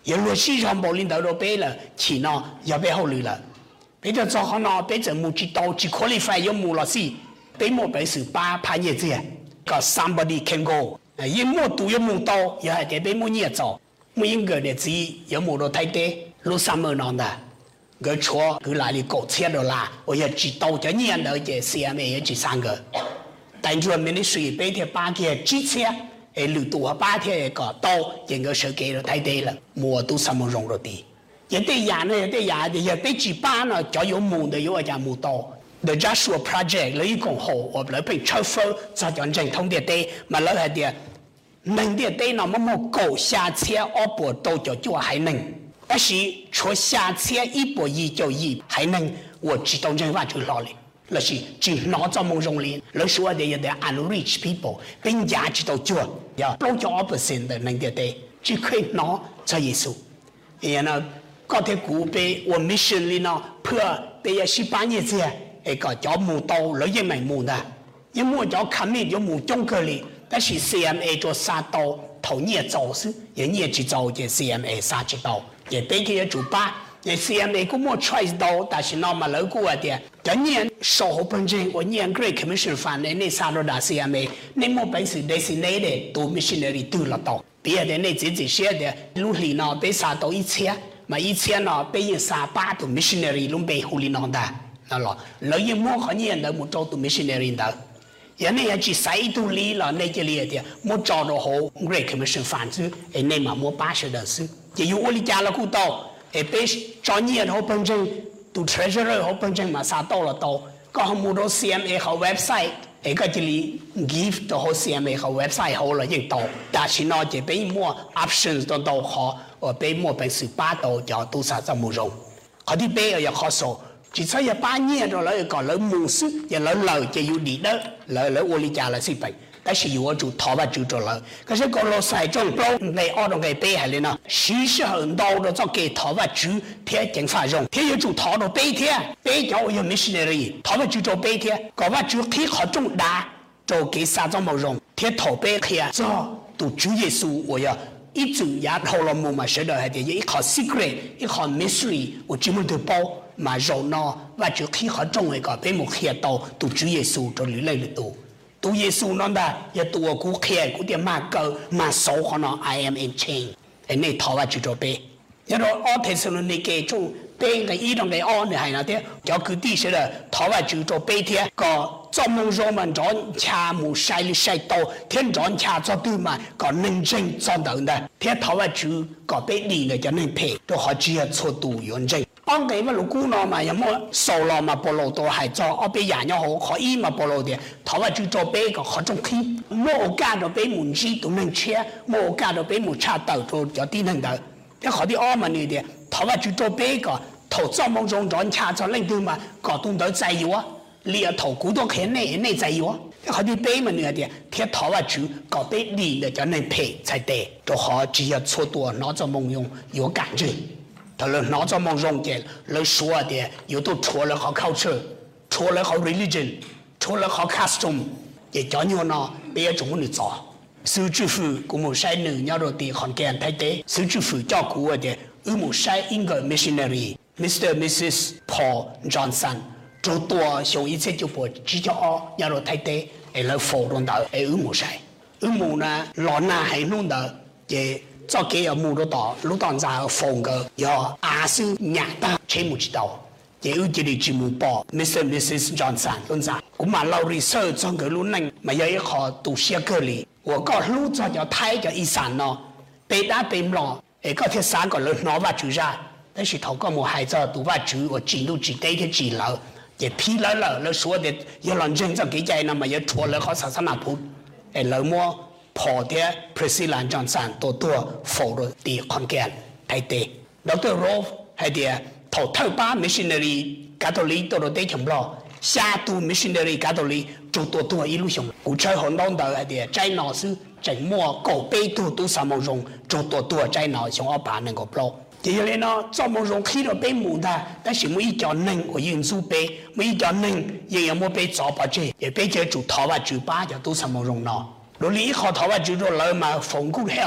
有了市场部领导都背了，钱呢也背好了了。背着做好呢，背着木知道只 qualify 有木老师，背木背是八攀叶子，个 somebody can go。有木度有木刀，也係得背木葉做，木應該的字有木到睇啲，路上冇啷的。個錯佢哪裡搞車的啦？我也知道，就年頭嘅 C M A 也只三個，但係明年水背條八嘅支車。誒路途八天個刀，應該手機都睇啲啦，冇都什麼用到啲。有啲人咧，有啲人有啲紙板啊，就有門的，有個就冇刀。The Joshua Project 你講好，我嚟俾出貨就講正統啲啲，咪攞係啲能啲啲，那麼冇高下車二步到就就還能，但是除下車一步一就一還能，我知道正話就落嚟。那是只拿着梦中人，那说的有点 unreached people， 并家知道做，要多叫 opposite 的能的的，只可以拿着耶稣。然后嗰啲古碑我 mission 里呢，破被一十八年前，一个叫木刀，你也没木的，一木叫 commit 有木中国里，但是 C M A 做杀刀，头年做事，也年只做嘅 C M A 杀只刀，也俾佢一做八。ใน C M A ก็มั่ว choice 到但是นอมาแล้วกูว่าเดียจะเนี่ยสอบเป็นจริงว่าเนี่ย Great Commission ฟันในในสารดา C M A ในมั่วเป็นสิ่ง designated ตัว missionary ตัวละต่อเปียเดียในจีจีเชียเดียลูกหลีนอเป็นสารตัวอีเชียมาอีเชียนอเป็นยังสารป้าตัว missionary ลุงเป็นหูลีนอดานั่นหรอแล้วยังมั่วเขาเนี่ยเดิมมั่วตัว missionary เดิมอย่างนี้ยังจีใส่ตัวลีละในจีเลียเดียมั่วจอดหัว Great Commission ฟันซื้อไอ้ในมามั่วป้าเสด็จซื้อจะอยู่อุลิจาละกูต่อเอเปชจอนี่เขาเป็นจังตัว treasurer เขาเป็นจังมาซาโตละโตก็เขามูด C M A เขาเว็บไซต์เอก็จะรี give ตัวเขา C M A เขาเว็บไซต์เขาเลยยังโตแต่ชินอจะเป็นมั่ว options ตัวโตเขาเออเป็นมั่วเป็นสิบ八ตัวจะตัวสาจะมูรงเขาที่เป็นอย่างเขาโซ่จิตใจอย่าป้าเนี่ยตัวเลยก่อนเลยมูซึอย่าเลยเลยจะอยู่ดีเด้อเลยเลยโอลิจาเลยสิไป但是有我就逃不就着了，可是个老塞中包来澳洲给背下来呢，其实很多的就给逃不住，天警察用，天有就逃到白天，白天我有没事的人，逃不住就白天，搞不住天好重大，就给啥子没用，天逃白天，这都主耶稣我要一直也逃了木嘛，晓得还得一靠 secret， 一靠 mystery， 我专门都包嘛用呢，我就天好重一个，被木看到都主耶稣就来了都。ตัวเยซูนั่นได้ยาตัวกูแค่กูเดียมาเกิดมาโซ่เขาเนาะ I am in chain ไอ้นี่ทว่าจุดเปย์ยาเราอัลเทสโลนิเกจุเปย์กับอีตรงไหนอัลเนี่ยให้นะเดียวจะคือที่เสด็จทว่าจุดเปย์เทียก็จอมงโรมันจอนชาหมูใช้หรือใช้โตเทียนจอนชาจอดูมาก็นึ่งจริงจอนเดินได้เทียทว่าจุดก็เปย์ดีเลยจะนึ่งเพย์ตัวเขาจีนชัวตัวย้อนจริงอันเดียวมาลูกกูนอมาอย่างมั่วโซลมาปโลตัวหายจอเอาไปอย่างยังหอขออีมาปโลเดียทว่าจุดเปย์ก็ขอจงขี้มั่วโอกาสเราไปหมุนจีตัวนึ่งเชี่ยมั่วโอกาสเราไปหมุนชาเต่าตัวจะตีนึ่งเดินแต่ขอที่อ้อมาเนี่ยเดียทว่าจุดเปย์ก็頭裝夢中轉車就拎到嘛，個東到制要啊，你又頭股都喺呢呢制要啊，佢啲碑文嗰啲，貼頭啊主個碑連嘅就能皮才得，就好只要錯多攞咗夢用有感覺，佢攞攞咗夢用嘅，你說嘅有都錯了好 culture， 錯了好 religion， 錯了好 custom， 亦講要呢，俾一種嚟做。小主婦佢冇使女有到啲看見睇啲，小主婦照顧嗰啲，佢冇使英國 missionary。Mister and Missus Paul Johnson 做多上一次就播只叫哦，要落睇啲，誒嚟服用到誒烏木曬，烏木呢攞拿係弄到嘅，做幾有木到到，老當就放個有亞洲亞達全部知道，嘅烏啲嚟節目播 Mister and Missus Johnson 咁就，咁嘛老 research 將佢攞能，咪有一個讀寫個嚟，我個攞咗就睇咗一散咯，被打被唔落，誒嗰條三個攞攞把住晒。但是頭個冇孩子讀法主，我進入只對嘅字樓，也批了了，你說的有人真就幾隻，那麼也錯了好三十那鋪，誒老麼破的 Priscilla Johnson 多多否了啲看見睇啲，老對 Rolf 係啲頭頭把 missionary 加到你到到啲全部，下度 missionary 加到你做多多一路上，古出很多的係啲在老師整麼高背都都什麼用，做多多在老上我把那個 block。第二呢，做夢中起到俾門的，但是每一條能我元素俾，每一條能亦有冇俾做不住，也俾隻做頭髮住巴就都什麼用咯。如你一靠頭髮住咗來嘛，from good health，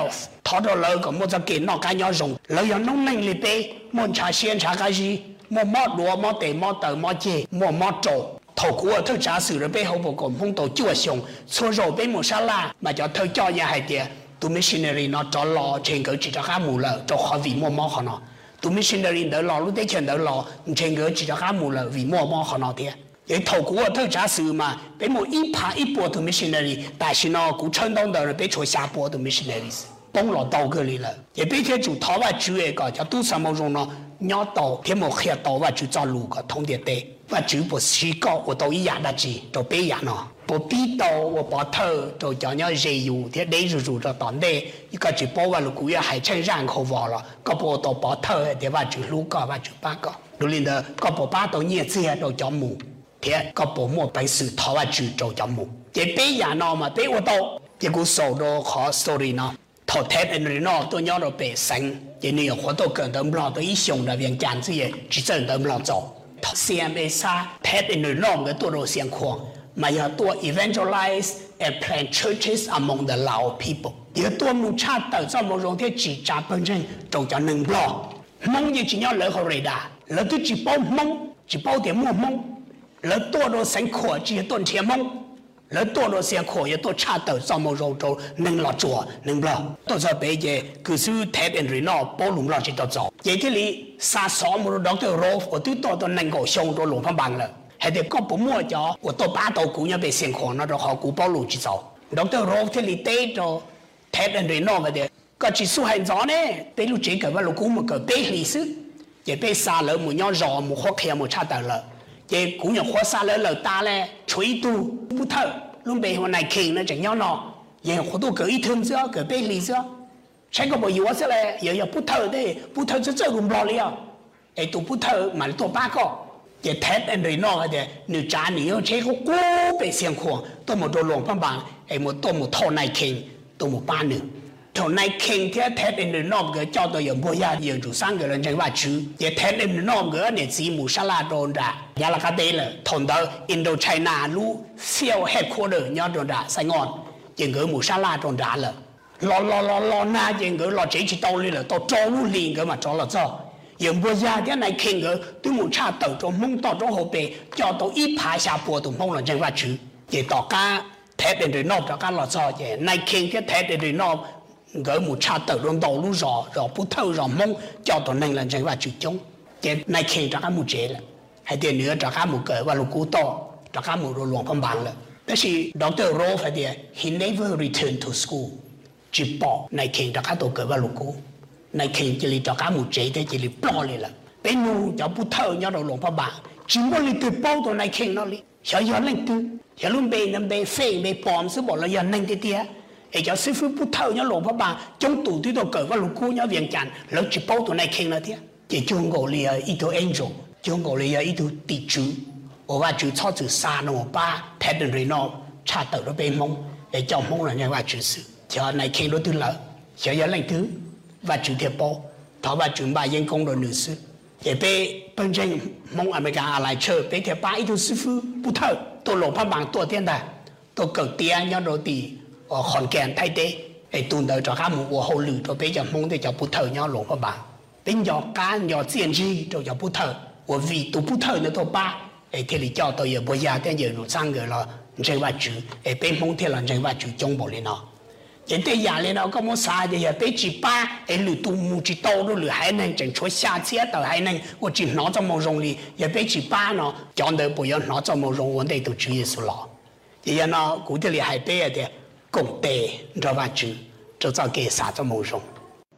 thọ đồ lỡ có một cái nó cái nhau dùng lỡ yang nông ninh li bê muốn trả xiên trả cái gì mua mót đũa mót tệ mót tờ mót chê mua mót trổ thầu cũ ở thức trả sự rồi bê hậu bộ còn phong tổ chua xong xua rồi bê một sa la mà cho thơ cho nhà hai tiệt tụi missionary nó cho lo trên cái chỉ cho cá mù lợ cho họ vì mua mót họ nó tụi missionary đỡ lo lúc đấy chuyện đỡ lo trên cái chỉ cho cá mù lợ vì mua mót họ nó tiệt cái thầu cũ ở thức trả sự mà bê một ít phá ít bộ tụi missionary tại sao nó cũng chân đông đỡ rồi bê cho xa bộ tụi missionaries bông lọ tàu cái này là cái bê thế chủ thọ và chủ ấy cái cho tu sắm một种nó nhỏ tàu thế một khi tàu và chủ cho lù cái thông điện tê và chủ bộ sĩ cao của tàu ý giả đã chỉ tàu bê giả nó bộ bí tàu và bỏ thơ tàu cho nhau dễ dụ thế đấy rồi rồi cho tận đây cái chủ bộ và lục cũng hay chân ràng khẩu vào là cái bộ tàu bỏ thơ để và chủ lù cái và chủ ba cái rồi liền đó cái bộ ba tàu nhẹ xe tàu cho mù thế cái bộ một bài sử thọ và chủ tàu cho mù cái bê giả nó mà bê ô tô cái cú sổ đồ khó story nó thọ thép anh rồi nó tôi nhớ rồi bể xanh cái này họ tôi cần đâm lo tôi ý xong là việc chán gì chỉ cần đâm lo cho xem bê sa thép anh rồi nó cái tôi đồ xem khoang mà giờ tôi evangelize and plant churches among the Lao people giờ tôi muốn cha tới cho một dòng thế chỉ trả bên trên trong cho nâng lo mong như chỉ nhớ lỡ họ rồi đã lỡ tôi chỉ bao mong chỉ bao tiền mua mong lỡ tôi đồ sinh khổ chỉ tôi tiền mong lỡ tôi đồ xem khổ giờ tôi cha tới cho một dòng trong nâng lo chùa nâng lo tôi giờ bây giờ cứ sự thép anh rồi nó bao lủng lo chỉ tôi cho vậy thì lý sa sọ một doctor Rolf của tôi tôi tôi nâng cổ xong tôi lủng phong bằng了hay để có bộ mua cho của tôi ba tàu cũ nhà bị xem khổ nó rồi họ cũ bao lủng chỉ cho doctor Rolf thì lý tê cho thép anh rồi nó vậy để có chỉ số hành gió này tới lúc chỉ cần vào lúc cũ một cái bê lý sức vậy bê xa lỡ một nhau rõ một khó khăn một cha tới lỡ vậy cũng như khó xa lỡ lỡ ta là chuối tu不透 lúc bây giờ này kinh nó chẳng nhau nọ vậy họ tôi cứ ý thương chưa cứ bê lý chưaใช้ก็บอกอยู่ว่าอะไรอย่าอย่าพูดเธอได้พูดเธอจะเจอรุมรอเลยอ่ะไอ้ตัวพูดเธอมันตัวป้าก็จะแทบอันเรนอก็จะหนึ่งจานนี้ใช้เขากู้ไปเสียงขวงตัวหมดตัวหลงพังบางไอ้หมดตัวหมดท่อนายคิงตัวหมดป้าหนึ่งท่อนายคิงที่แทบอันเรนอก็เจ้าตัวอย่างบัวยาอย่างจุสังก็เลยจังว่าชื่อจะแทบอันเรนอก็เนี่ยสีหมูชลาโดนด่ายาละคาเดลทนตัวอินโดไชน่ารู้เซี่ยวเฮดโคเดอร์ย้อนโดนด่าไซงอนยังเกิดหมูชลาโดนด่าเลยlo lo lo lo na chuyện người lo chỉ chỉ tao đi là tao cho lu liền cái mà cho là cho, giờ bây giờ cái này kinh người tôi muốn trả tàu trong mông tao trong hộp bể cho tao ít phá xa bùa tụi mông là chân vật chữ, vậy tao cá thép đến rồi nộp cho cá là cho vậy này kinh cái thép đến rồi nộp người muốn trả tàu trong tàu lu rõ rõ bút thâu rõ mông cho tao này là chân vật chữ chung, vậy này kinh cho cá một chế là, hay tiền nữa cho cá một cái và lục cú to cho cá một đồ luồng phong bằng là,แต่สิดร. Rolf ให้เดีย he never returned to school chỉ bỏ này khiến cho các tổ cơ vào lục cũ này khiến chỉ li cho các một chế thế chỉ li bỏ li là bên nu cho bút thơ nhau đầu lồng pha bạc chỉ muốn li từ bao tổ này khiến nó li sợ gió lên từ sợ luôn bên nằm bên phê bên bom sư bỏ là gió lên thế tia để cho sư phụ bút thơ nhau lồng pha bạc trong tủ tí tổ cơ vào lục cũ nhau viện chán lỡ chỉ bao tổ này khiến nó tia chỉ chung gọi li ít tổ angel chung gọi li ít tổ tỷ chú ở và chú cho chú xa nó ba thẹn đến rồi nó trả tờ nó bên mông để cho mông là nhà và chú sự cho này khi đối tư lỡ cho giờ lần thứ và chủ thiệp bộ thọ và chuẩn bài dân công rồi nữ sư để bé bên trên mong America lại chơi bé thiệp ba ít thứ sư phụ bút thơ tôi lột phát bằng tôi thiên đài tôi cầu tiền nhau đồ tỷ ở khòn kèn thay thế để tuần đời cho các một của hậu lử cho bé cho mong để cho bút thơ nhau lột phát bằng bên nhỏ cá nhỏ tiền gì cho cho bút thơ của vì tôi bút thơ nữa tôi ba để thì cho tôi giờ bây giờ tên giờ nó sang rồi là chơi và chủ để bên mong thì là chơi và chủ trong bộ lên nó hiện tại nhà lên nó có một sao thì giờ tới chỉ ba cái lửa tu mu chỉ tàu đó lửa hai nên chẳng chúa xa chia tàu hai nên我只拿着毛绒哩也被只ba nó chọn được bây giờ拿着毛绒vấn đề都注意số lo thì giờ nó cụ thể là hai bé thì cùng tệ cho vào chữ cho cho cái sao cho毛绒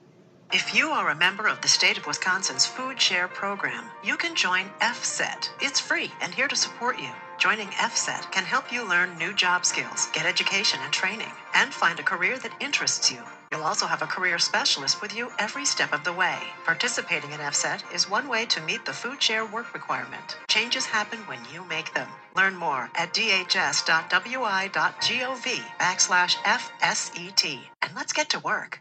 If you are a member of the state of Wisconsin's Food Share program, you can join F S E T. It's free and here to support you. Joining F S E T can help you learn new job skills, get education and training, and find a career that interests you. You'll also have a career specialist with you every step of the way. Participating in F S E T is one way to meet the Food Share work requirement. Changes happen when you make them. Learn more at dhs.wi.gov backslash FSET. And let's get to work.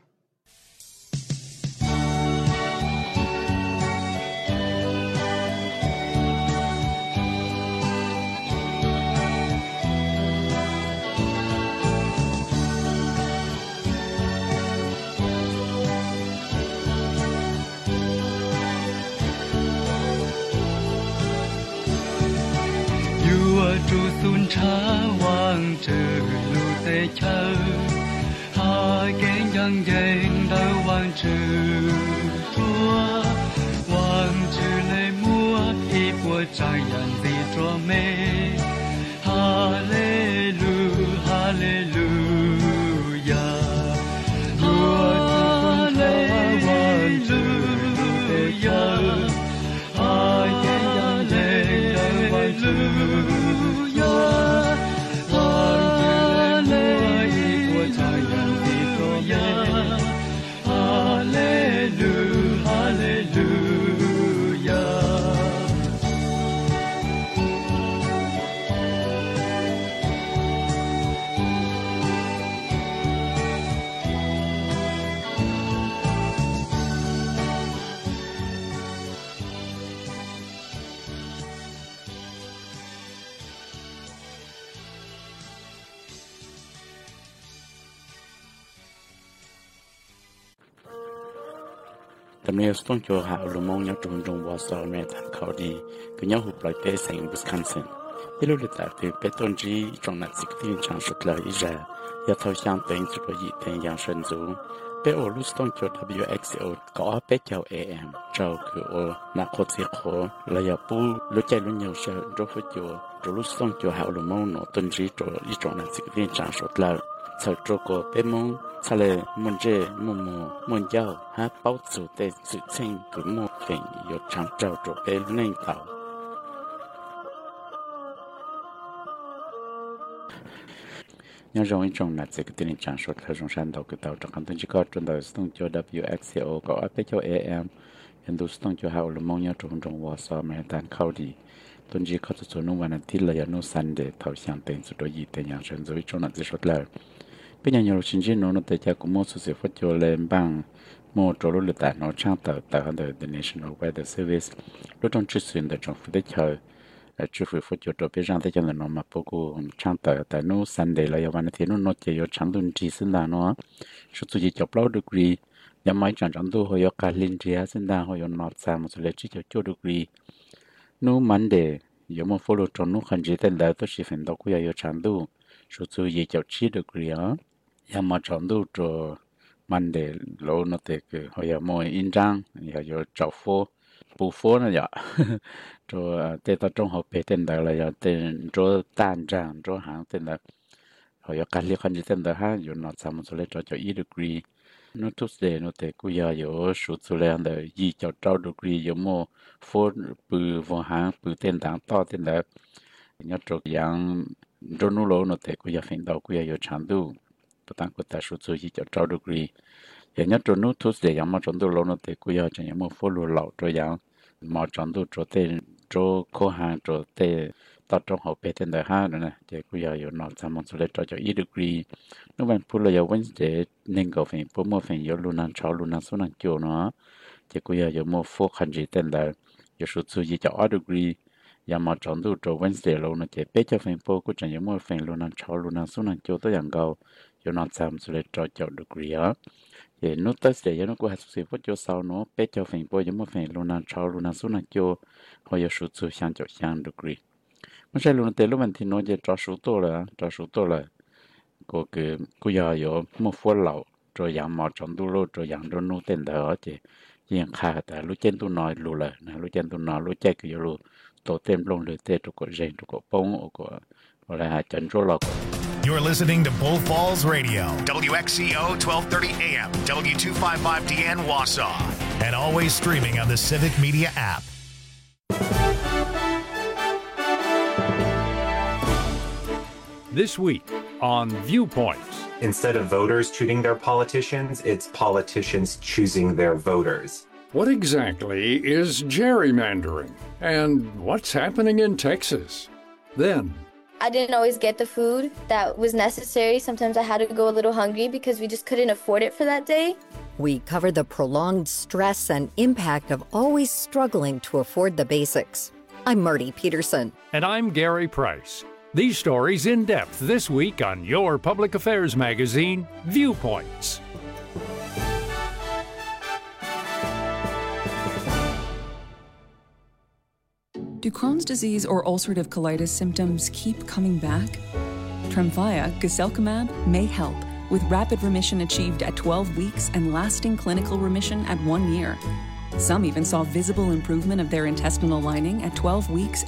主孙茶望着路的车，他给洋人的望着着。望着雷莫一波张扬的卓美，哈利路哈利路亚，哈利路亚，哈利路亚，哈利一波张扬的卓美，哈利路哈利路。 tầm này tôi cho họ lùm mong nhau trong trong Warsaw này thành khảo đi cứ nhau hụt lại bé sang Wisconsin bây lúc tại từ bé tôn trí trong nát dịch tiên trang xuất lời ra giờ thâu sang tên cho tôi dị tên yang sơn dụ bé ở lúc tôi cho W X O có bé chào A M chào cứ ở nát khó thiệt khó là giờ bu lúc chạy lúc nhiều sợ rồi phải cho rồi lúc tôi cho họ lùm mong nó tôn trí cho ý trong nát dịch tiên trang xuất lời sau cho cô bé mong sau này muốn chơi muốn mua muốn giao ha bảo chủ để sự sinh của mua phải có trang trào cho bé lên tàu nhớ rằng trong là sẽ cái tiền trang xuất theo trong sản đầu cái tàu trong hàng tuần chỉ có trong đầu stung cho W X O có áp cho A M hiện tại stung cho hậu là mong nhớ trong trong Warsaw mà đang khâu đi tuần chỉ có số nông văn thì là nông sản để thảo sản tiền số đối gì tiền nhà sản rồi trong là sẽ xuất lời bây giờ nhiều sinh viên nó nó tại cha cũng mua số sẽ phát cho lên bằng mua chỗ lúc tại nó trang tờ tờ hơn the National Weather Service lúc trong chuyên xuyên tại trong phụ trách chờ chuyên phụ phát cho chỗ bây giờ tại cho là nó mà bao gồm trang tờ tại nó Sunday là giờวันthì nó nó chỉ có trang tuần chỉ sinh là nó số tuổi chỉ chọc lâu degree giờ mấy trang trang tu họ có linh chỉ sinh là họ có nọt sao một số lệ chỉ cho cho degree nó Monday giờ mà follow trong nó khẩn chỉ tên là tôi chỉ phải đọc cái giờ trang tu số tuổi chỉ cho chỉ degree á giờ mà trang tu cho Monday lâu nó thì cái họ giờ mua in trang giờ giờ chọc phô bù phô nữa giờ cho tên ta trong học về tên là giờ tên cho tan trang cho hàng tên là họ giờ cái liên quan đến tên là ha giờ nó sao một số lệ cho cho e degree nó Tuesday nó thì cứ giờ giờ số số lệ là e cho trao degree giờ mua phô bù vô hàng bù tên đáng to tên là nhớ cho dạng cho nó lâu nó thì cứ giờ phải đầu cứ giờ trang tu bắt đầu cứ ta số số e cho trao degree giờ nhớ cho nó Tuesday giờ mà trang tu lâu nó thì cứ giờ cho nhớ mua phô lúa lẩu cho dạng mà trang tu cho tên cho khó hàng cho tên ta trong học về tên là ha nữa nè thì cứ giờ giờ nó sao một số lệ cho cho e degree nó vẫn phụ là giờ Wednesday nên có phải phụ mua phải giờ luôn ăn cháo luôn ăn số ăn chiều nó thì cứ giờ giờ mua phô khăn gì tên là giờ số số gì cho a degree giờ mà chọn tu cho Wednesday luôn nó chỉ bé cho phải phụ cứ chẳng giờ mua phải luôn ăn cháo luôn ăn số ăn chiều tới dạng cao giờ nó sao một số lệ cho cho degree á thì nó tới giờ giờ nó cũng hay sử dụng cho sau nó bé cho phải phụ giờ mua phải luôn ăn cháo luôn ăn số ăn chiều hoặc giờ số số sang cho sang degreeไม่ใช่ลุงแต่ลุงมันที่น้อยจะจ่อสูตัวเลยจ่อสูตัวเลยก็คือกูอยากอยู่มั่วฟัวเหล่าจ่ออย่างหมอจอมตัวโลจ่ออย่างโดนนู้เต้นเถอะจียังขาดแต่รู้เจนตัวน้อยรู้เลยนะรู้เจนตัวน้อยรู้ใจก็อยู่รู้ตัวเต็มลงเลยเต้ทุกคนเร่งทุกคนป้องทุกคนอะไรหาจันทร์เรา You're listening to Bull Falls Radio, W X C O twelve thirty A M, W two fifty-five D N Wausau, and always streaming on the Civic Media app. This week on Viewpoints. Instead of voters choosing their politicians, it's politicians choosing their voters. What exactly is gerrymandering? And what's happening in Texas? Then, I didn't always get the food that was necessary. Sometimes I had to go a little hungry because we just couldn't afford it for that day. We cover the prolonged stress and impact of always struggling to afford the basics. I'm Marty Peterson. And I'm Gary Price. These stories in depth this week on your public affairs magazine, Viewpoints. Do Crohn's disease or ulcerative colitis symptoms keep coming back? Tremfya, guselkumab, may help, with rapid remission achieved at twelve weeks and lasting clinical remission at one year. Some even saw visible improvement of their intestinal lining at twelve weeks